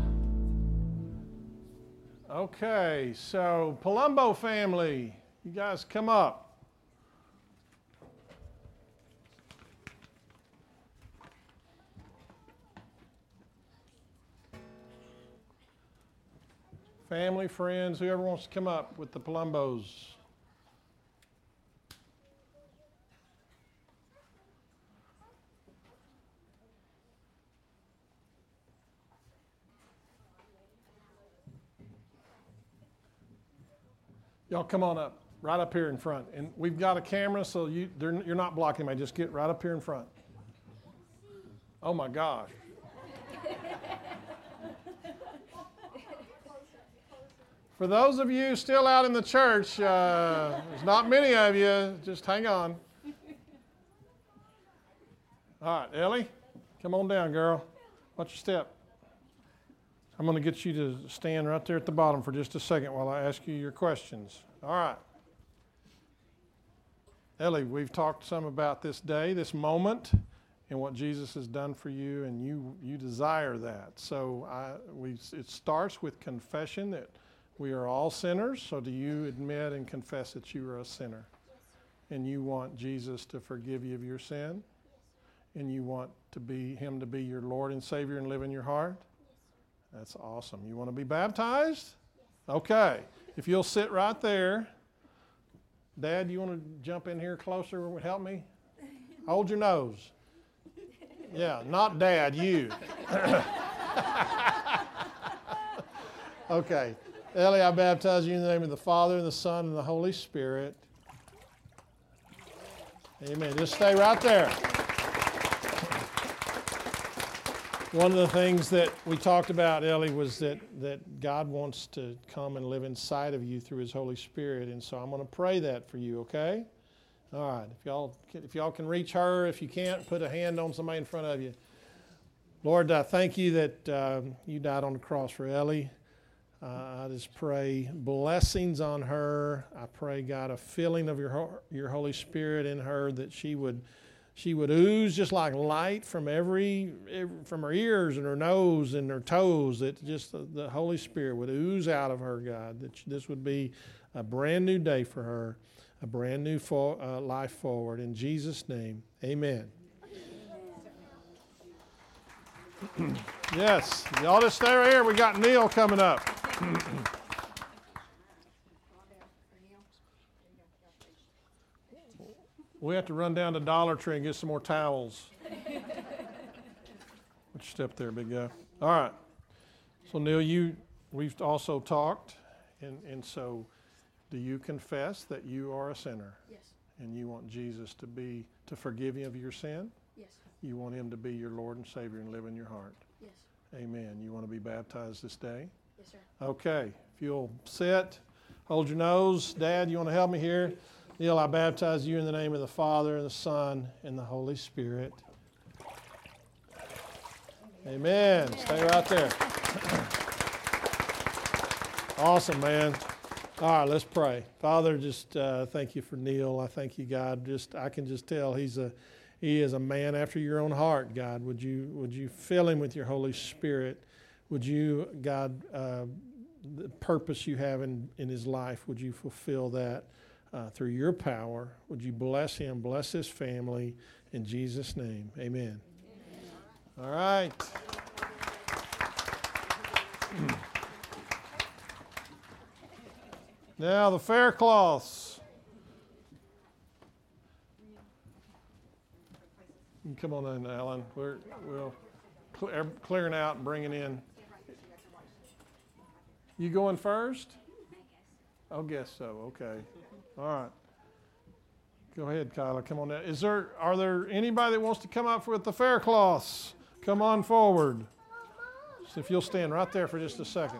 Okay, so Palumbo family, you guys come up. Family, friends, whoever wants to come up with the Palumbos. Y'all come on up, right up here in front. And we've got a camera, so you, you're not blocking me. Just get right up here in front. Oh my gosh. For those of you still out in the church, uh, there's not many of you. Just hang on. All right, Ellie, come on down, girl. Watch your step. I'm going to get you to stand right there at the bottom for just a second while I ask you your questions. All right. Ellie, we've talked some about this day, this moment, and what Jesus has done for you, and you you desire that. So I, we, it starts with confession that we are all sinners. So do you admit and confess that you are a sinner? And you want Jesus to forgive you of your sin? And you want to be him to be your Lord and Savior and live in your heart? That's awesome. You want to be baptized? Okay. If you'll sit right there. Dad, you want to jump in here closer and help me? Hold your nose. Yeah, not Dad, you. Okay. Ellie, I baptize you in the name of the Father, and the Son, and the Holy Spirit. Amen. Just stay right there. One of the things that we talked about, Ellie, was that, that God wants to come and live inside of you through His Holy Spirit, and so I'm going to pray that for you, okay? All right. If y'all, if y'all can reach her, if you can't, put a hand on somebody in front of you. Lord, I thank you that um, you died on the cross for Ellie. Uh, I just pray blessings on her. I pray, God, a filling of your your Holy Spirit in her, that she would she would ooze just like light from every, every from her ears and her nose and her toes. That just the, the Holy Spirit would ooze out of her, God. That this would be a brand new day for her, a brand new fo- uh, life forward. In Jesus' name, amen. Yes, y'all just stay right here. We got Neil coming up. We have to run down to Dollar Tree and get some more towels. Let's step there, big guy. All right. So Neil, you we've also talked, and, and so do you confess that you are a sinner? Yes. And you want Jesus to be to forgive you of your sin? Yes. You want him to be your Lord and Savior and live in your heart? Yes. Amen. You want to be baptized this day? Yes, sir. Okay. If you'll sit, hold your nose. Dad, you want to help me here? Neil, I baptize you in the name of the Father and the Son and the Holy Spirit. Amen. Stay right there. Awesome, man. All right, let's pray. Father, just uh, thank you for Neil. I thank you, God. Just I can just tell he's a he is a man after your own heart, God. Would you would you fill him with your Holy Spirit? Would you, God, uh, the purpose you have in, in his life, would you fulfill that uh, through your power? Would you bless him, bless his family, in Jesus' name, amen. All right. Now the fair cloths. You can come on in, Alan. We're we'll clear, clearing out and bringing in. You going first? I guess so. Okay. All right. Go ahead, Kyla. Come on down. Is there? Are there anybody that wants to come up with the fair cloths? Come on forward. So if you'll stand right there for just a second.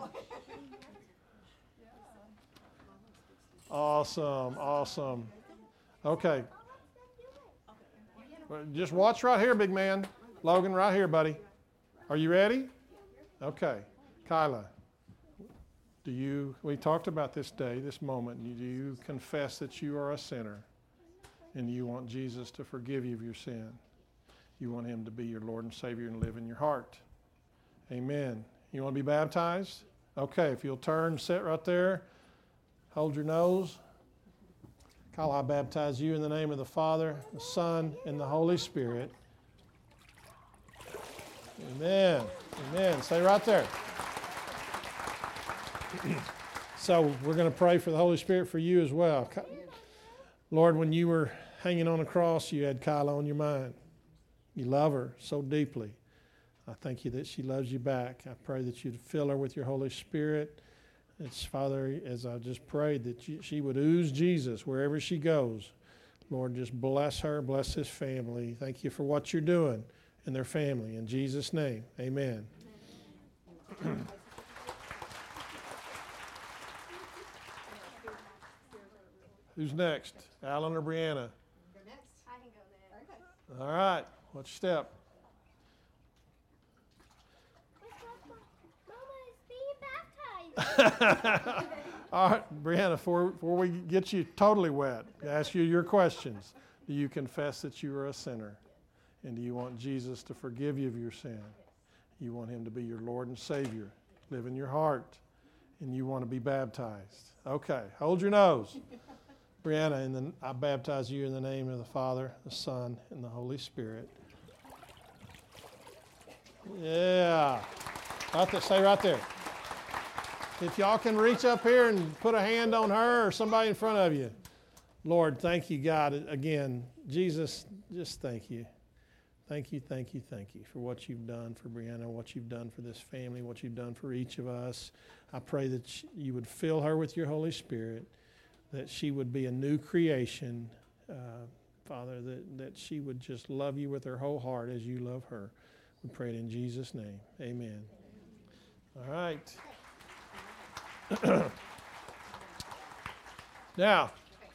Awesome, awesome. Okay. Well, just watch right here, big man. Logan, right here, buddy. Are you ready? Okay. Kyla, do you, we talked about this day, this moment. Do you confess that you are a sinner and you want Jesus to forgive you of your sin? You want him to be your Lord and Savior and live in your heart? Amen. You want to be baptized? Okay, if you'll turn, sit right there, hold your nose. Kyle, I baptize you in the name of the Father, the Son, and the Holy Spirit. Amen. Amen. Stay right there. So we're going to pray for the Holy Spirit for you as well. Lord, when you were hanging on the cross, you had Kyla on your mind. You love her so deeply. I thank you that she loves you back. I pray that you'd fill her with your Holy Spirit. It's, Father, as I just prayed, that you, she would ooze Jesus wherever she goes. Lord, just bless her, bless his family. Thank you for what you're doing in their family. In Jesus' name, amen. Amen. Who's next? Alan or Brianna? Go next. I can go next. Okay. All right. What's your step? Mama is being baptized. All right, Brianna, before, before we get you totally wet, I ask you your questions. Do you confess that you are a sinner? And do you want Jesus to forgive you of your sin? You want him to be your Lord and Savior, live in your heart, and you want to be baptized. Okay, hold your nose. Brianna, and then I baptize you in the name of the Father, the Son, and the Holy Spirit. Yeah. Right there, stay right there. If y'all can reach up here and put a hand on her or somebody in front of you. Lord, thank you, God. Again, Jesus, just thank you. Thank you, thank you, thank you for what you've done for Brianna, what you've done for this family, what you've done for each of us. I pray that you would fill her with your Holy Spirit, that she would be a new creation, uh, Father, that, that she would just love you with her whole heart as you love her. We pray it in Jesus' name. Amen. All right. Now,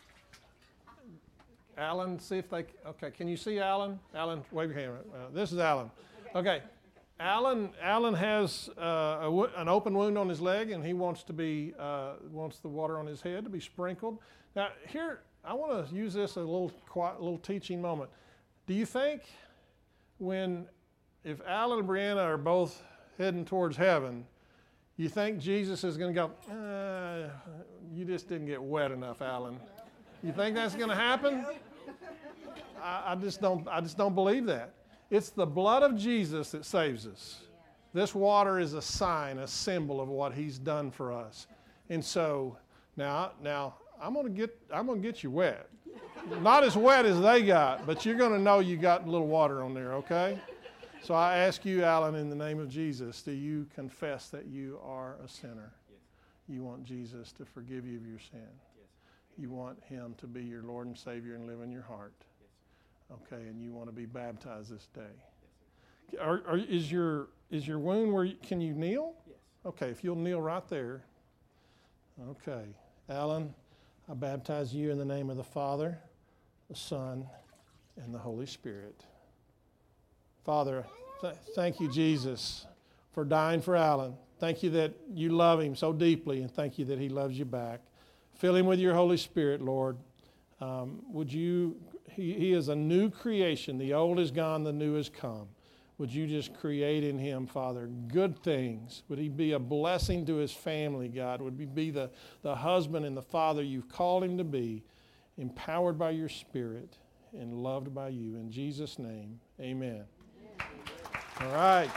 Alan, see if they, okay, can you see Alan? Alan, wave your hand. Uh, this is Alan. Okay, Alan, Alan has uh, a w- an open wound on his leg, and he wants to be, uh, wants the water on his head to be sprinkled. Now, here, I want to use this as a little, quiet, little teaching moment. Do you think when, if Alan and Brianna are both heading towards heaven, you think Jesus is going to go, uh, you just didn't get wet enough, Alan? You think that's going to happen? I, I just don't. I just don't believe that. It's the blood of Jesus that saves us. This water is a sign, a symbol of what He's done for us. And so now, now I'm going to get. I'm going to get you wet. Not as wet as they got, but you're going to know you got a little water on there. Okay. So I ask you, Alan, in the name of Jesus, do you confess that you are a sinner? Yes. You want Jesus to forgive you of your sin? Yes. You want Him to be your Lord and Savior and live in your heart? Yes. Okay, and you want to be baptized this day? Yes. Are, are, is your is your wound where you, can you kneel? Yes. Okay, if you'll kneel right there. Okay, Alan, I baptize you in the name of the Father, the Son, and the Holy Spirit. Father, th- thank you, Jesus, for dying for Alan. Thank you that you love him so deeply, and thank you that he loves you back. Fill him with your Holy Spirit, Lord. Um, would you, he, he is a new creation. The old is gone, the new has come. Would you just create in him, Father, good things? Would he be a blessing to his family, God? Would he be the, the husband and the father you've called him to be, empowered by your Spirit and loved by you? In Jesus' name, amen. All right.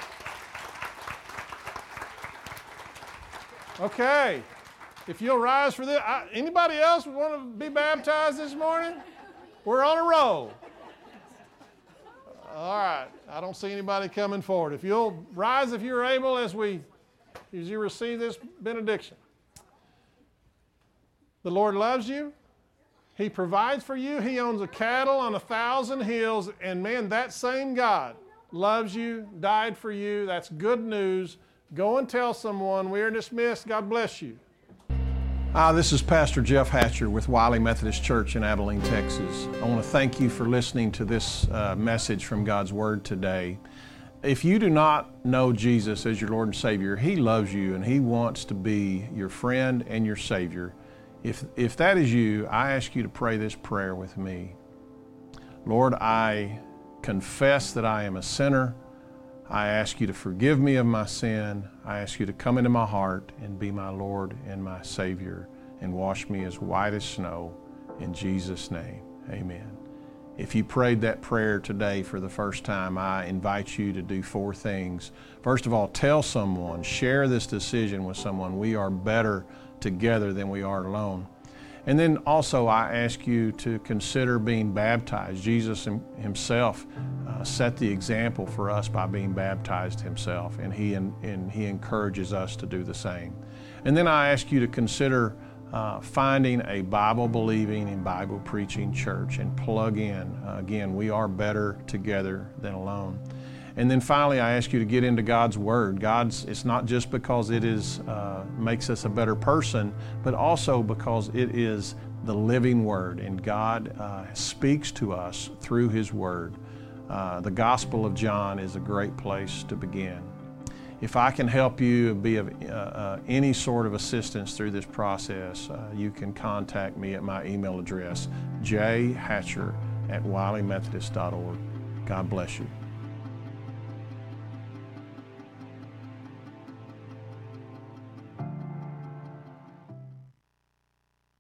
Okay. If you'll rise for this. I, anybody else want to be baptized this morning? We're on a roll. All right. I don't see anybody coming forward. If you'll rise if you're able as we as you receive this benediction. The Lord loves you. He provides for you. He owns a cattle on a thousand hills. And man, that same God loves you, died for you. That's good news. Go and tell someone. We are dismissed. God bless you. Hi, this is Pastor Jeff Hatcher with Wiley Methodist Church in Abilene, Texas. I want to thank you for listening to this uh, message from God's Word today. If you do not know Jesus as your Lord and Savior, He loves you and He wants to be your friend and your Savior. If, if that is you, I ask you to pray this prayer with me. Lord, I confess that I am a sinner. I ask you to forgive me of my sin. I ask you to come into my heart and be my Lord and my Savior and wash me as white as snow. In Jesus' name, amen. If you prayed that prayer today for the first time, I invite you to do four things. First of all, tell someone, share this decision with someone. We are better together than we are alone. And then also I ask you to consider being baptized. Jesus himself uh, set the example for us by being baptized himself, and he, and he encourages us to do the same. And then I ask you to consider uh, finding a Bible-believing and Bible-preaching church and plug in. Uh, again, we are better together than alone. And then finally, I ask you to get into God's Word. God's, it's not just because it is, uh, makes us a better person, but also because it is the living Word, and God uh, speaks to us through His Word. Uh, the Gospel of John is a great place to begin. If I can help you be of uh, uh, any sort of assistance through this process, uh, you can contact me at my email address, j hatcher at wiley methodist dot org. God bless you.